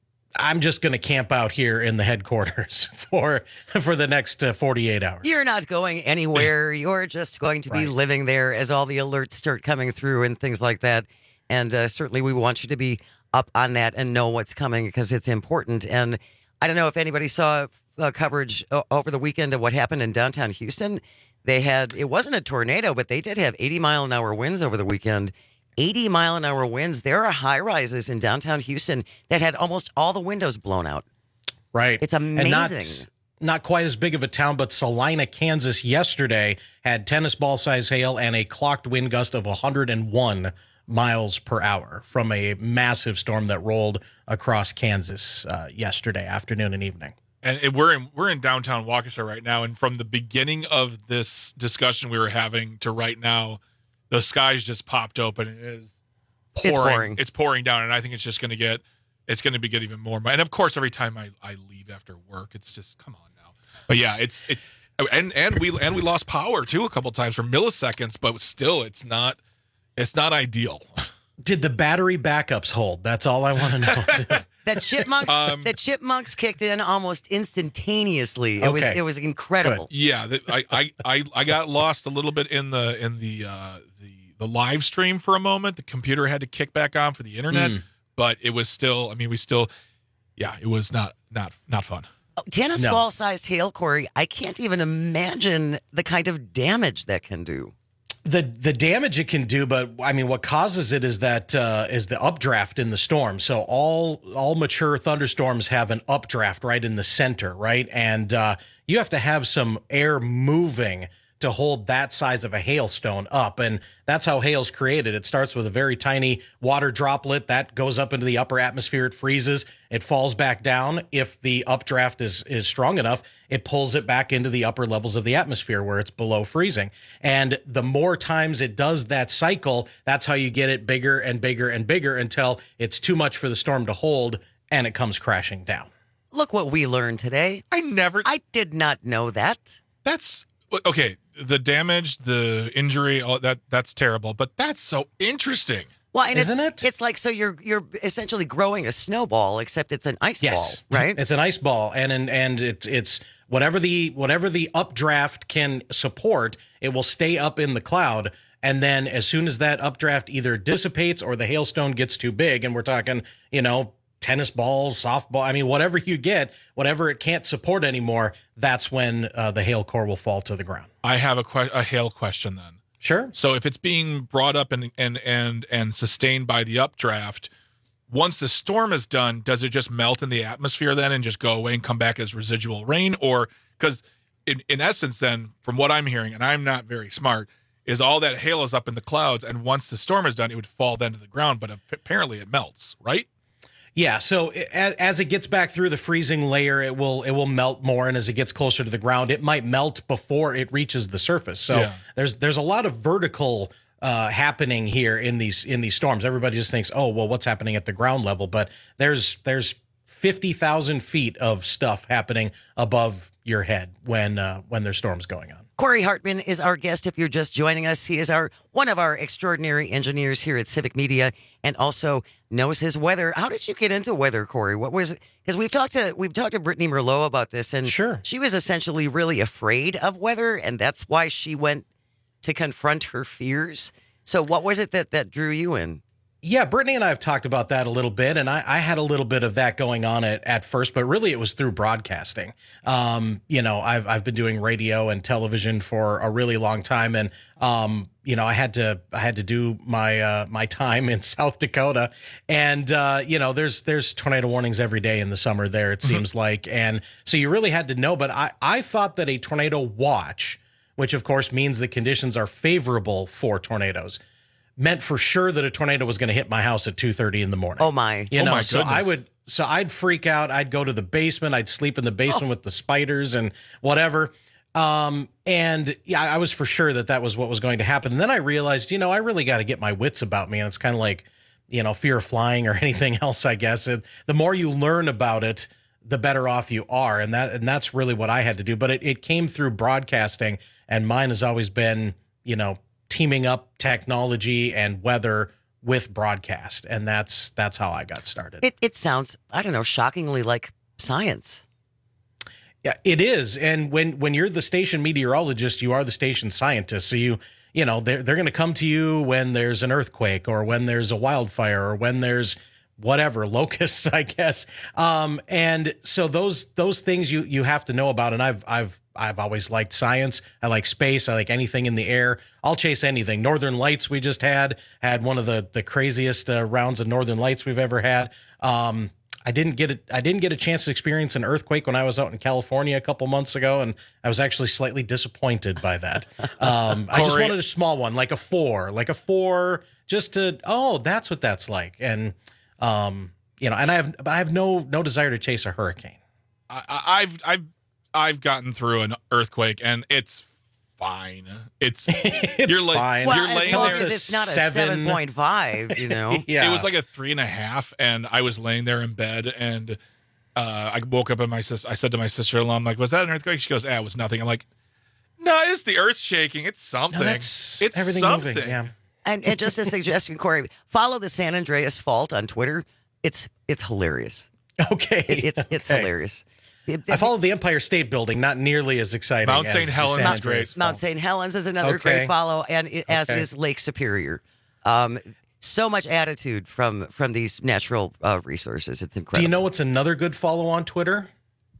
I'm just going to camp out here in the headquarters for for the next uh, forty-eight hours. You're not going anywhere. You're just going to be Right. living there as all the alerts start coming through and things like that. And uh, certainly we want you to be up on that and know what's coming because it's important. And I don't know if anybody saw uh, coverage o- over the weekend of what happened in downtown Houston. They had, it wasn't a tornado, but they did have eighty mile an hour winds over the weekend. eighty mile an hour winds. There are high rises in downtown Houston that had almost all the windows blown out. Right. It's And amazing. not, not quite as big of a town, but Salina, Kansas yesterday had tennis ball size hail and a clocked wind gust of one hundred one miles per hour from a massive storm that rolled across Kansas uh, yesterday afternoon and evening. And it, we're in we're in downtown Waukesha right now, and from the beginning of this discussion we were having to right now, the skies just popped open. It is pouring. It's pouring. It's pouring down, and I think it's just going to get it's going to be get even more. And of course, every time I, I leave after work, it's just come on now. But yeah, it's it, and and we and we lost power too a couple times for milliseconds, but still, it's not it's not ideal. Did the battery backups hold? That's all I want to know. That chipmunks, Um, that chipmunks kicked in almost instantaneously. It was, Okay. it was incredible. Yeah, the, I, I I I got lost a little bit in the in the uh, the the live stream for a moment. The computer had to kick back on for the internet, Mm. but it was still. I mean, we still. Yeah, it was not not not fun. Oh, tennis No. ball sized hail, Corey. I can't even imagine the kind of damage that can do. The the damage it can do, but I mean, what causes it is that uh, is the updraft in the storm. So all all mature thunderstorms have an updraft right in the center, right? And uh, you have to have some air moving to hold that size of a hailstone up. And that's how hail's created. It starts with a very tiny water droplet that goes up into the upper atmosphere. It freezes. It falls back down. If the updraft is, is strong enough, it pulls it back into the upper levels of the atmosphere where it's below freezing. And the more times it does that cycle, that's how you get it bigger and bigger and bigger until it's too much for the storm to hold and it comes crashing down. Look what we learned today. I never... I did not know that. That's... Okay, the damage, the injury, all that that's terrible, but that's so interesting. Well, and Isn't it's, it? It's like, so you're you're essentially growing a snowball, except it's an ice Yes. ball, right? It's an ice ball, and and, and it, it's whatever the whatever the updraft can support, it will stay up in the cloud. And then as soon as that updraft either dissipates or the hailstone gets too big, and we're talking, you know, tennis balls, softball, I mean, whatever you get, whatever it can't support anymore, that's when uh, the hail core will fall to the ground. I have a, que- a hail question then. Sure. So if it's being brought up and, and, and, and sustained by the updraft, once the storm is done, does it just melt in the atmosphere then and just go away and come back as residual rain? Or because in, in essence then, from what I'm hearing, and I'm not very smart, is all that hail is up in the clouds, and once the storm is done, it would fall then to the ground, but apparently it melts, right? Yeah, so as, as it gets back through the freezing layer, it will it will melt more, and as it gets closer to the ground, it might melt before it reaches the surface. So Yeah. there's there's a lot of vertical uh, happening here in these in these storms. Everybody just thinks, oh, well, what's happening at the ground level? But there's there's fifty thousand feet of stuff happening above your head when uh, when there's storms going on. Corey Hartman is our guest. If you're just joining us, he is our one of our extraordinary engineers here at Civic Media, and also knows his weather. How did you get into weather, Corey? What was because we've talked to we've talked to Brittany Merlot about this, and sure, she was essentially really afraid of weather, and that's why she went to confront her fears. So, what was it that that drew you in? Yeah, Brittany and I have talked about that a little bit, and I, I had a little bit of that going on at, at first, but really it was through broadcasting. Um, you know, I've I've been doing radio and television for a really long time, and um, you know, I had to I had to do my uh, my time in South Dakota, and uh, you know, there's there's tornado warnings every day in the summer there. It seems like, and so you really had to know. But I I thought that a tornado watch, which of course means the conditions are favorable for tornadoes, meant for sure that a tornado was going to hit my house at two thirty in the morning. Oh my! You Oh know, my so goodness. I would, so I'd freak out. I'd go to the basement. I'd sleep in the basement Oh. with the spiders and whatever. Um, and yeah, I was for sure that that was what was going to happen. And then I realized, you know, I really got to get my wits about me. And it's kind of like, you know, fear of flying or anything else, I guess. And the more you learn about it, the better off you are. And that, and that's really what I had to do. But it, it came through broadcasting, and mine has always been, you know, teaming up technology and weather with broadcast. And that's, that's how I got started. It it sounds, I don't know, shockingly like science. Yeah, it is. And when, when you're the station meteorologist, you are the station scientist. So you, you know, they're, they're going to come to you when there's an earthquake or when there's a wildfire or when there's whatever, locusts, I guess. Um, and so those, those things you, you have to know about. And I've, I've, I've always liked science. I like space. I like anything in the air. I'll chase anything. Northern Lights we just had, had one of the, the craziest uh, rounds of Northern Lights we've ever had. Um, I didn't get it. I didn't get a chance to experience an earthquake when I was out in California a couple months ago, and I was actually slightly disappointed by that. Um, I just Corey- wanted a small one, like a four, like a four, just to oh, that's what that's like. And um, you know, and I have I have no no desire to chase a hurricane. I, I- I've I've I've gotten through an earthquake and it's fine. It's, It's you're like fine. Well, you're as laying long there. as it's not a seven. seven point five, you know. Yeah, It was like a three and a half, and I was laying there in bed, and uh, I woke up, and my sis. I said to my sister-in-law, "I'm like, was that an earthquake?" She goes, "Ah, it was nothing." I'm like, "No, it's the earth shaking. It's something. No, that's it's everything something." moving. Yeah. And, and just a suggestion, Corey, follow the San Andreas Fault on Twitter. It's it's hilarious. Okay. It, it's it's Okay. hilarious. It- I followed the Empire State Building, not nearly as exciting. Mount as Saint the Helens San is great. Andreas Mount Fault. Saint Helens is another Okay. great follow, and it, as Okay. is Lake Superior. Um, so much attitude from from these natural uh, resources. It's incredible. Do you know what's another good follow on Twitter?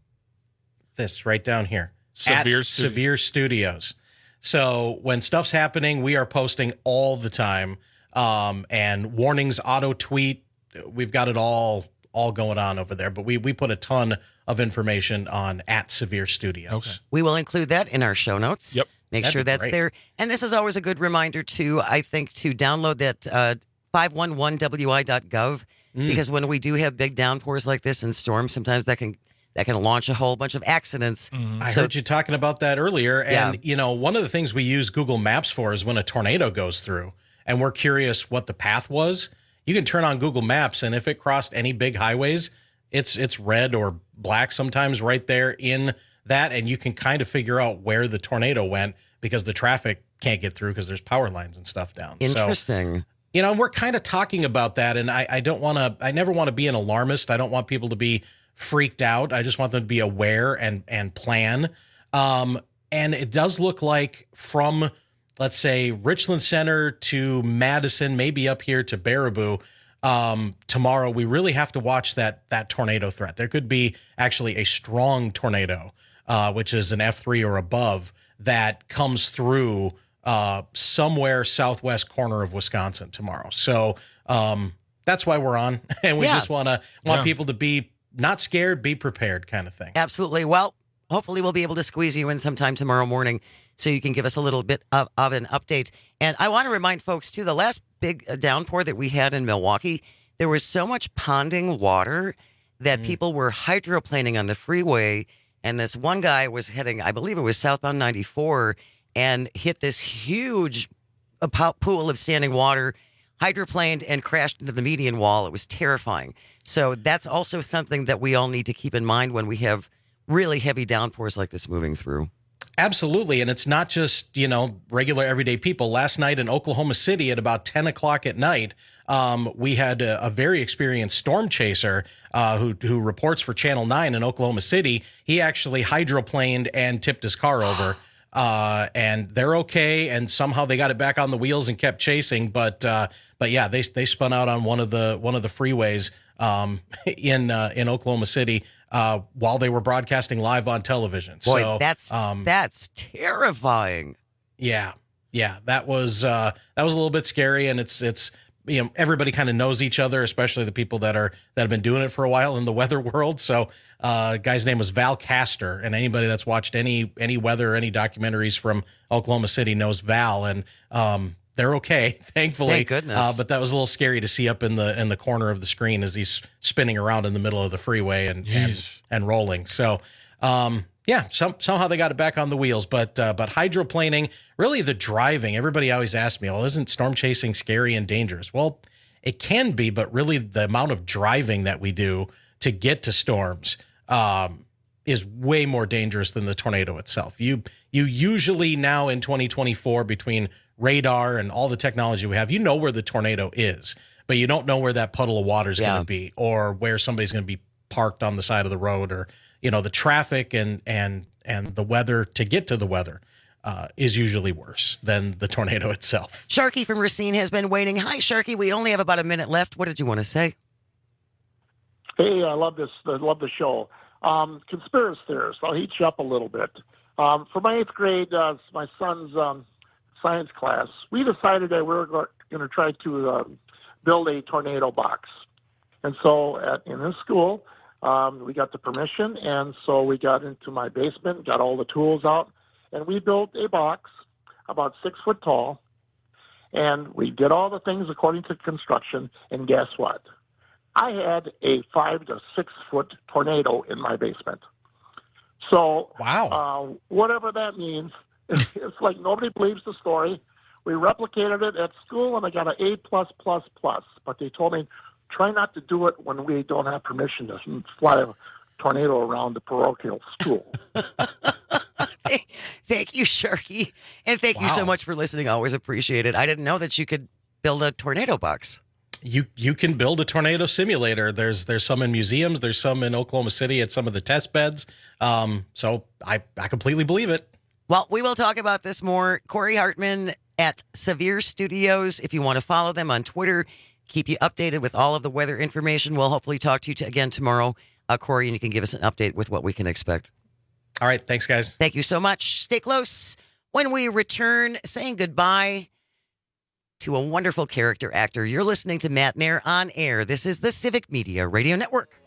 This right down here. Severe At Studi- Severe Studios. So when stuff's happening, we are posting all the time. Um, and warnings, auto tweet. We've got it all all going on over there. But we we put a ton of information on at Severe Studios. Okay. We will include that in our show notes. Yep. Make That'd sure be that's great. there. And this is always a good reminder, too, I think, to download that uh, five one one W I dot gov, Mm. because when we do have big downpours like this and storms, sometimes that can that can launch a whole bunch of accidents. I So- heard you talking about that earlier. And, Yeah. you know, one of the things we use Google Maps for is when a tornado goes through and we're curious what the path was. You can turn on Google Maps, and if it crossed any big highways, it's it's red or black sometimes right there in that. And you can kind of figure out where the tornado went because the traffic can't get through because there's power lines and stuff down. So, Interesting. you know, we're kind of talking about that, and I, I don't want to, I never want to be an alarmist. I don't want people to be freaked out. I just want them to be aware and, and plan. Um, and it does look like from, let's say, Richland Center to Madison, maybe up here to Baraboo, um, tomorrow, we really have to watch that, that tornado threat. There could be actually a strong tornado, uh, which is an F three or above, that comes through uh, somewhere southwest corner of Wisconsin tomorrow. So um, that's why we're on. And we Yeah. just want to want Yeah. people to be not scared, be prepared kind of thing. Absolutely. Well, hopefully we'll be able to squeeze you in sometime tomorrow morning so you can give us a little bit of, of an update. And I want to remind folks, too, the last big uh, downpour that we had in Milwaukee, there was so much ponding water that people were hydroplaning on the freeway. And this one guy was heading, I believe it was southbound ninety-four, and hit this huge uh, po- pool of standing water, hydroplaned, and crashed into the median wall. It was terrifying. So that's also something that we all need to keep in mind when we have really heavy downpours like this moving through. Absolutely. And it's not just, you know, regular everyday people. Last night in Oklahoma City at about ten o'clock at night, um, we had a, a very experienced storm chaser uh, who, who reports for Channel nine in Oklahoma City. He actually hydroplaned and tipped his car over. Uh, and they're okay. And somehow they got it back on the wheels and kept chasing. But, uh, but yeah, they, they spun out on one of the, one of the freeways, um, in, uh, in Oklahoma City, uh, while they were broadcasting live on television. Boy, so that's, um, that's terrifying. yeah, yeah, that was, uh, that was a little bit scary. And it's, it's, you know, everybody kind of knows each other, especially the people that are, that have been doing it for a while in the weather world. So, uh, guy's name was Val Castor, and anybody that's watched any, any weather or any documentaries from Oklahoma City knows Val, and, um, they're okay, thankfully. Thank goodness. Uh, but that was a little scary to see up in the, in the corner of the screen as he's spinning around in the middle of the freeway and, and, and rolling. So, um, yeah, some, somehow they got it back on the wheels, but uh, but hydroplaning, really the driving, everybody always asks me, well, isn't storm chasing scary and dangerous? Well, it can be, but really the amount of driving that we do to get to storms um, is way more dangerous than the tornado itself. You you usually now in twenty twenty-four, between radar and all the technology we have, you know where the tornado is, but you don't know where that puddle of water is Yeah. going to be, or where somebody's going to be parked on the side of the road, or you know, the traffic and and and the weather to get to the weather uh, is usually worse than the tornado itself. Sharky from Racine has been waiting. Hi, Sharky. We only have about a minute left. What did you want to say? Hey, I love this. I love the show. Um, conspiracy theorists. I'll heat you up a little bit. Um, for my eighth grade, uh, my son's um, science class, we decided that we were going to try to uh, build a tornado box. And so at, in his school, um, we got the permission, and so we got into my basement, got all the tools out, and we built a box about six foot tall. And we did all the things according to construction, and guess what? I had a five to six foot tornado in my basement. So, wow, uh, whatever that means, it's like nobody believes the story. We replicated it at school, and I got an A plus plus plus. But they told me, try not to do it when we don't have permission to fly a tornado around the parochial school. Thank you, Sharky. And thank you so Wow. much for listening. Always appreciate it. I didn't know that you could build a tornado box. You you can build a tornado simulator. There's there's some in museums. There's some in Oklahoma City at some of the test beds. Um, so I I completely believe it. Well, we will talk about this more. Corey Hartman at Severe Studios. If you want to follow them on Twitter, keep you updated with all of the weather information. We'll hopefully talk to you t- again tomorrow, uh, Corey, and you can give us an update with what we can expect. All right. Thanks, guys. Thank you so much. Stay close. When we return, saying goodbye to a wonderful character actor. You're listening to Matt Mayer on air. This is the Civic Media Radio Network.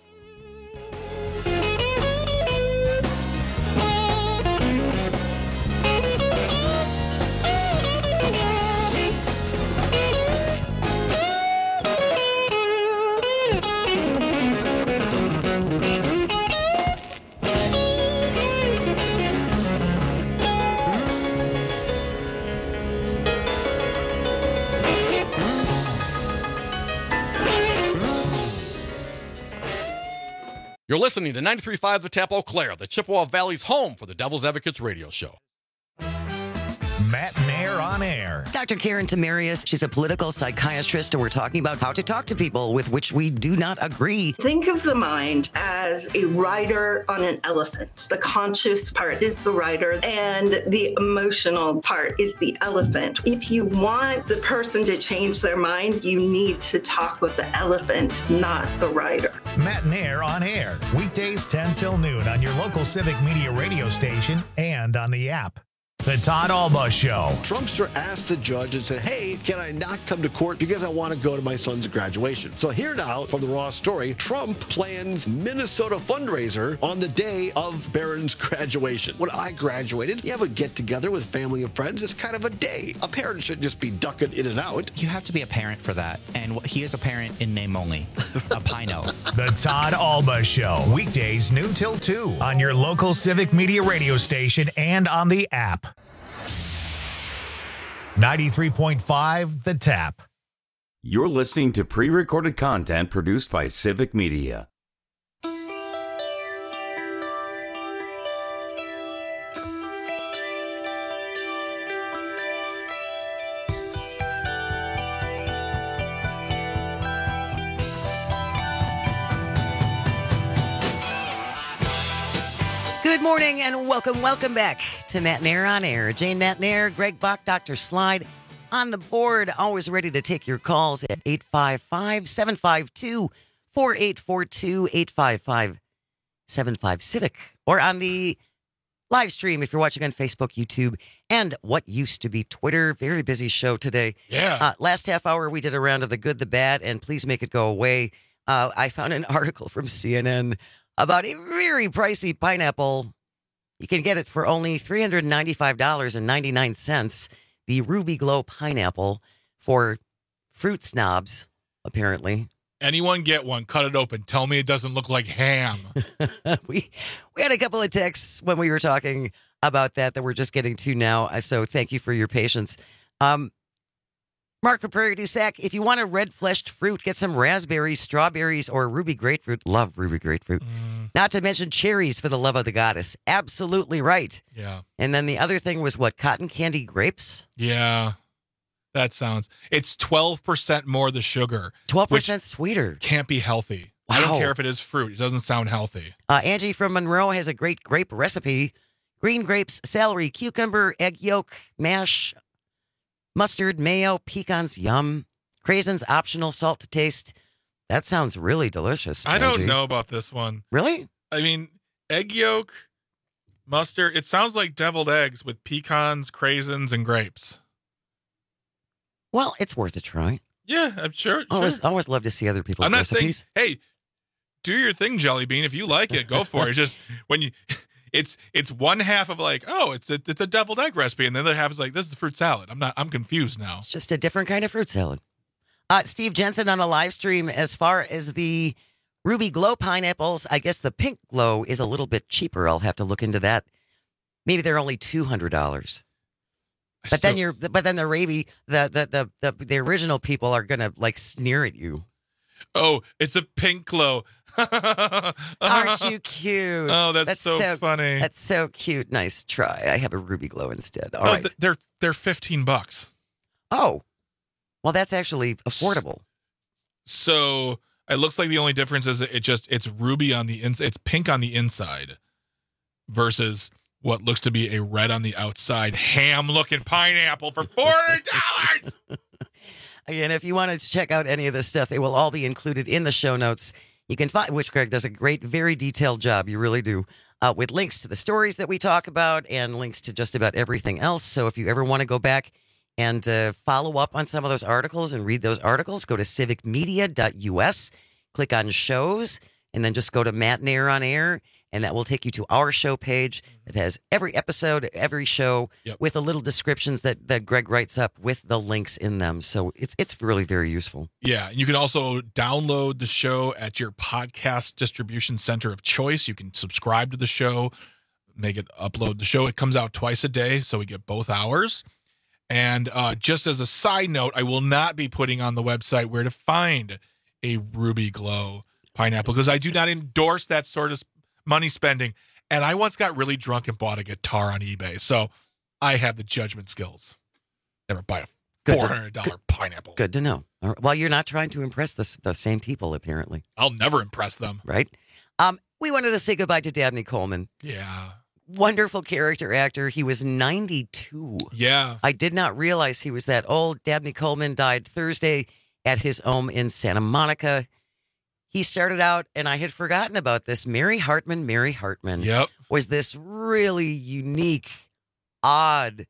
You're listening to ninety-three point five The Tap Eau Claire, the Chippewa Valley's home for the Devil's Advocates radio show. Matt Nair on air. Doctor Karen Tamarius, she's a political psychiatrist, and we're talking about how to talk to people with which we do not agree. Think of the mind as a rider on an elephant. The conscious part is the rider, and the emotional part is the elephant. If you want the person to change their mind, you need to talk with the elephant, not the rider. Matt Nair on air, weekdays ten till noon on your local Civic Media radio station and on the app. The Todd Alba Show. Trumpster asked the judge and said, hey, can I not come to court because I want to go to my son's graduation? So here now from the Raw story, Trump plans Minnesota fundraiser on the day of Barron's graduation. When I graduated, you have a get-together with family and friends. It's kind of a day. A parent shouldn't just be ducking in and out. You have to be a parent for that. And he is a parent in name only. A Pino. The Todd Alba Show. Weekdays noon till two on your local Civic Media radio station and on the app. ninety-three point five The Tap. You're listening to pre-recorded content produced by Civic Media. Good morning and welcome, welcome back to Matt Nair on Air. Jane Matt Nair, Greg Bach, Doctor Slide on the board, always ready to take your calls at eight five five, seven five two, four eight four two, eight five five, seven five Civic, or on the live stream if you're watching on Facebook, YouTube, and what used to be Twitter. Very busy show today. Yeah. Uh, last half hour, we did a round of the good, the bad, and please make it go away. Uh, I found an article from C N N about a very pricey pineapple. You can get it for only three hundred ninety-five dollars and ninety-nine cents. The Ruby Glow pineapple for fruit snobs, apparently. Anyone get one, cut it open. Tell me it doesn't look like ham. we we had a couple of texts when we were talking about that that we're just getting to now. So thank you for your patience. Um, Mark for Prairie du Sac, if you want a red-fleshed fruit, get some raspberries, strawberries, or ruby grapefruit. Love ruby grapefruit. Mm. Not to mention cherries for the love of the goddess. Absolutely right. Yeah. And then the other thing was what? Cotton candy grapes? Yeah. That sounds... It's twelve percent more the sugar. twelve percent sweeter. Can't be healthy. Wow. I don't care if it is fruit. It doesn't sound healthy. Uh, Angie from Monroe has a great grape recipe. Green grapes, celery, cucumber, egg yolk, mash... Mustard, mayo, pecans, yum. Craisins, optional, salt to taste. That sounds really delicious. I Angie. don't know about this one. Really? I mean, egg yolk, mustard. It sounds like deviled eggs with pecans, craisins, and grapes. Well, it's worth a try. Yeah, I'm sure. I always, sure. always love to see other people's I'm not recipes. saying, hey, do your thing, Jelly Bean. If you like it, go for it. It's just when you... It's it's one half of like, oh, it's a it's a deviled egg recipe, and the other half is like, this is a fruit salad. I'm not I'm confused now. It's just a different kind of fruit salad. Uh, Steve Jensen on a live stream. As far as the Ruby Glow pineapples, I guess the Pink Glow is a little bit cheaper. I'll have to look into that. Maybe they're only two hundred dollars. But still... then you're but then the Raby the the the the, the original people are gonna like sneer at you. Oh, it's a Pink Glow. Aren't you cute? Oh, that's, that's so, so funny. That's so cute. Nice try. I have a Ruby Glow instead. All oh, right. Th- they're they're fifteen bucks. Oh. Well, that's actually affordable. So, it looks like the only difference is it just it's ruby on the inside. It's pink on the inside versus what looks to be a red on the outside ham-looking pineapple for forty dollars. Again, if you wanted to check out any of this stuff, it will all be included in the show notes. You can find, which Greg does a great, very detailed job. You really do. Uh, with links to the stories that we talk about and links to just about everything else. So if you ever want to go back and uh, follow up on some of those articles and read those articles, go to civic media dot u s, click on shows, and then just go to Matt Nair on Air, and that will take you to our show page that has every episode, every show, yep. with the little descriptions that, that Greg writes up with the links in them. So it's it's really very useful. Yeah, and you can also download the show at your podcast distribution center of choice. You can subscribe to the show, make it upload the show. It comes out twice a day, so we get both hours. And uh, just as a side note, I will not be putting on the website where to find a Ruby Glow pineapple because I do not endorse that sort of money spending. And I once got really drunk and bought a guitar on eBay. So I have the judgment skills. Never buy a four hundred dollars pineapple. Good to know. Well, you're not trying to impress the, the same people, apparently. I'll never impress them. Right? Um, we wanted to say goodbye to Dabney Coleman. Yeah. Wonderful character actor. He was ninety-two. Yeah. I did not realize he was that old. Dabney Coleman died Thursday at his home in Santa Monica. He started out, and I had forgotten about this, Mary Hartman, Mary Hartman yep. was this really unique, odd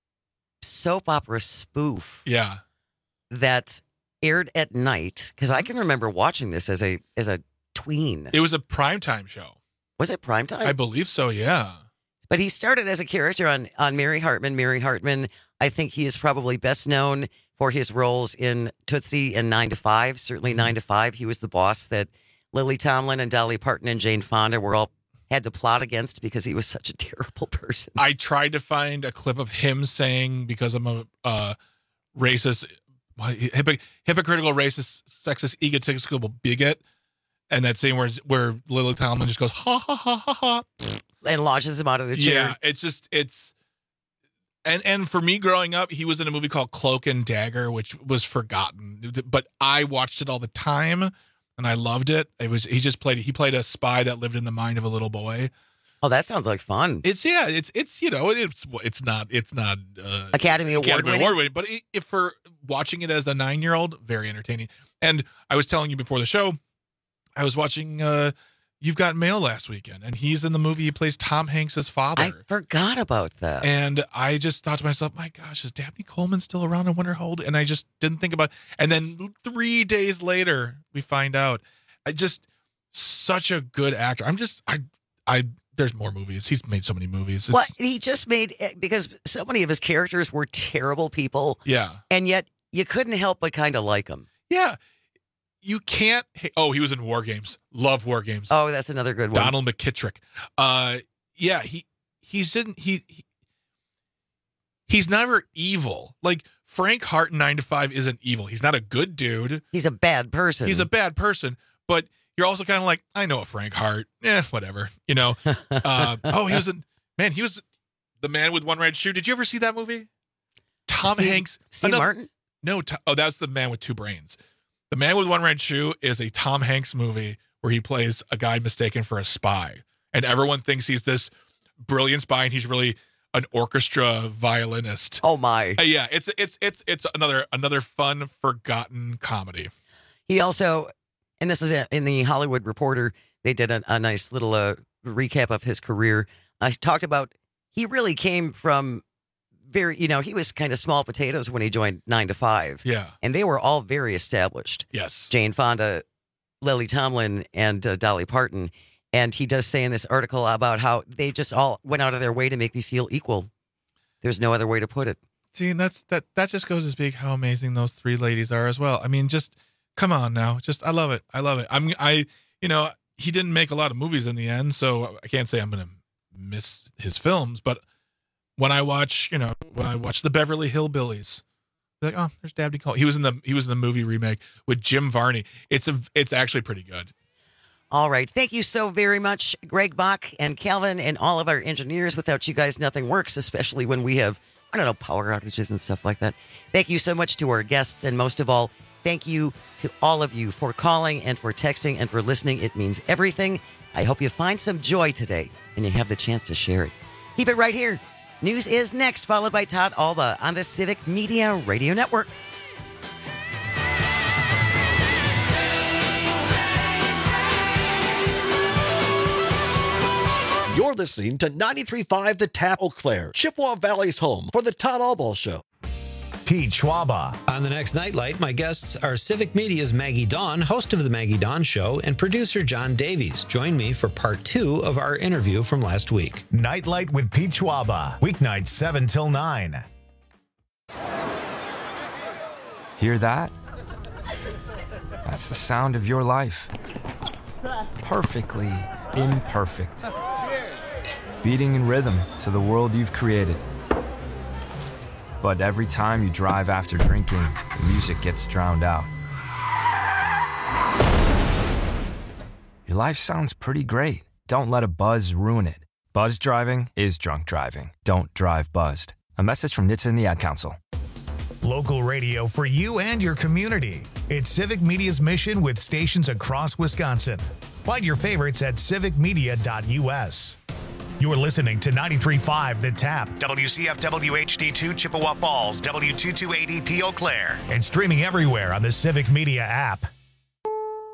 soap opera spoof. Yeah. That aired at night, because I can remember watching this as a as a tween. It was a primetime show. Was it primetime? I believe so, yeah. But he started as a character on, on Mary Hartman. Mary Hartman, I think he is probably best known for his roles in Tootsie and nine to five. Certainly nine to five. He was the boss that Lily Tomlin and Dolly Parton and Jane Fonda were all had to plot against because he was such a terrible person. I tried to find a clip of him saying, because I'm a uh, racist, hypoc- hypocritical, racist, sexist, egotistical bigot. And that scene where where Lily Tomlin just goes, ha, ha, ha, ha, ha. And launches him out of the chair. Yeah, it's just, it's, and and for me growing up, he was in a movie called Cloak and Dagger, which was forgotten. But I watched it all the time, and I loved it. It was, he just played, he played a spy that lived in the mind of a little boy. Oh, that sounds like fun. It's, yeah, it's, it's you know, it's it's not, it's not. Uh, Academy Award Academy winning. Award winning. But if for watching it as a nine-year-old, very entertaining. And I was telling you before the show, I was watching uh, You've Got Mail last weekend, and he's in the movie. He plays Tom Hanks' father. I forgot about that. And I just thought to myself, my gosh, is Dabney Coleman still around? I wonder how old. And I just didn't think about it. And then three days later, we find out. I just, such a good actor. I'm just, I, I, there's more movies. He's made so many movies. It's, well, he just made, because so many of his characters were terrible people. Yeah. And yet you couldn't help but kind of like him. Yeah. You can't. Oh, he was in War Games. Love War Games. Oh, that's another good one. Donald McKittrick. Uh, yeah, he he's in he, he he's never evil. Like Frank Hart in Nine to Five isn't evil. He's not a good dude. He's a bad person. He's a bad person. But you're also kind of like, I know a Frank Hart. Eh, whatever. You know. Uh, oh, he was a man. He was the man with one red shoe. Did you ever see that movie? Tom Steve, Hanks. Steve another, Martin. No. To, oh, that's the man with two brains. The Man with One Red Shoe is a Tom Hanks movie where he plays a guy mistaken for a spy. And everyone thinks he's this brilliant spy, and he's really an orchestra violinist. Oh, my. Uh, yeah, it's it's it's it's another another fun, forgotten comedy. He also, and this is in the Hollywood Reporter, they did a, a nice little uh, recap of his career. I uh, talked about, he really came from very, you know, he was kind of small potatoes when he joined Nine to Five. Yeah. And they were all very established. Yes. Jane Fonda, Lily Tomlin, and uh, Dolly Parton. And he does say in this article about how they just all went out of their way to make me feel equal. There's no other way to put it. See, and that's that that just goes to speak how amazing those three ladies are as well. I mean, just come on now. Just I love it. I love it. I'm I you know, he didn't make a lot of movies in the end, so I can't say I'm gonna miss his films, but when I watch, you know, when I watch the Beverly Hillbillies, like, oh, there's Dabney Coleman. He was in the he was in the movie remake with Jim Varney. It's a it's actually pretty good. All right. Thank you so very much, Greg Bach and Calvin and all of our engineers. Without you guys, nothing works, especially when we have, I don't know, power outages and stuff like that. Thank you so much to our guests. And most of all, thank you to all of you for calling and for texting and for listening. It means everything. I hope you find some joy today and you have the chance to share it. Keep it right here. News is next, followed by Todd Alba on the Civic Media Radio Network. You're listening to ninety-three point five The Tap, Eau Claire, Chippewa Valley's home for the Todd Alba Show. Pete Schwaba. On the next Nightlight, my guests are Civic Media's Maggie Dawn, host of the Maggie Dawn Show, and producer John Davies. Join me for part two of our interview from last week. Nightlight with Pete Schwaba. Weeknights seven till nine. Hear that? That's the sound of your life. Perfectly imperfect. Beating in rhythm to the world you've created. But every time you drive after drinking, the music gets drowned out. Your life sounds pretty great. Don't let a buzz ruin it. Buzz driving is drunk driving. Don't drive buzzed. A message from N H T S A and the Ad Council. Local radio for you and your community. It's Civic Media's mission with stations across Wisconsin. Find your favorites at civic media dot u s. You're listening to ninety-three point five The Tap, W C F W H D two Chippewa Falls, W two two eight E P Eau Claire, and streaming everywhere on the Civic Media app.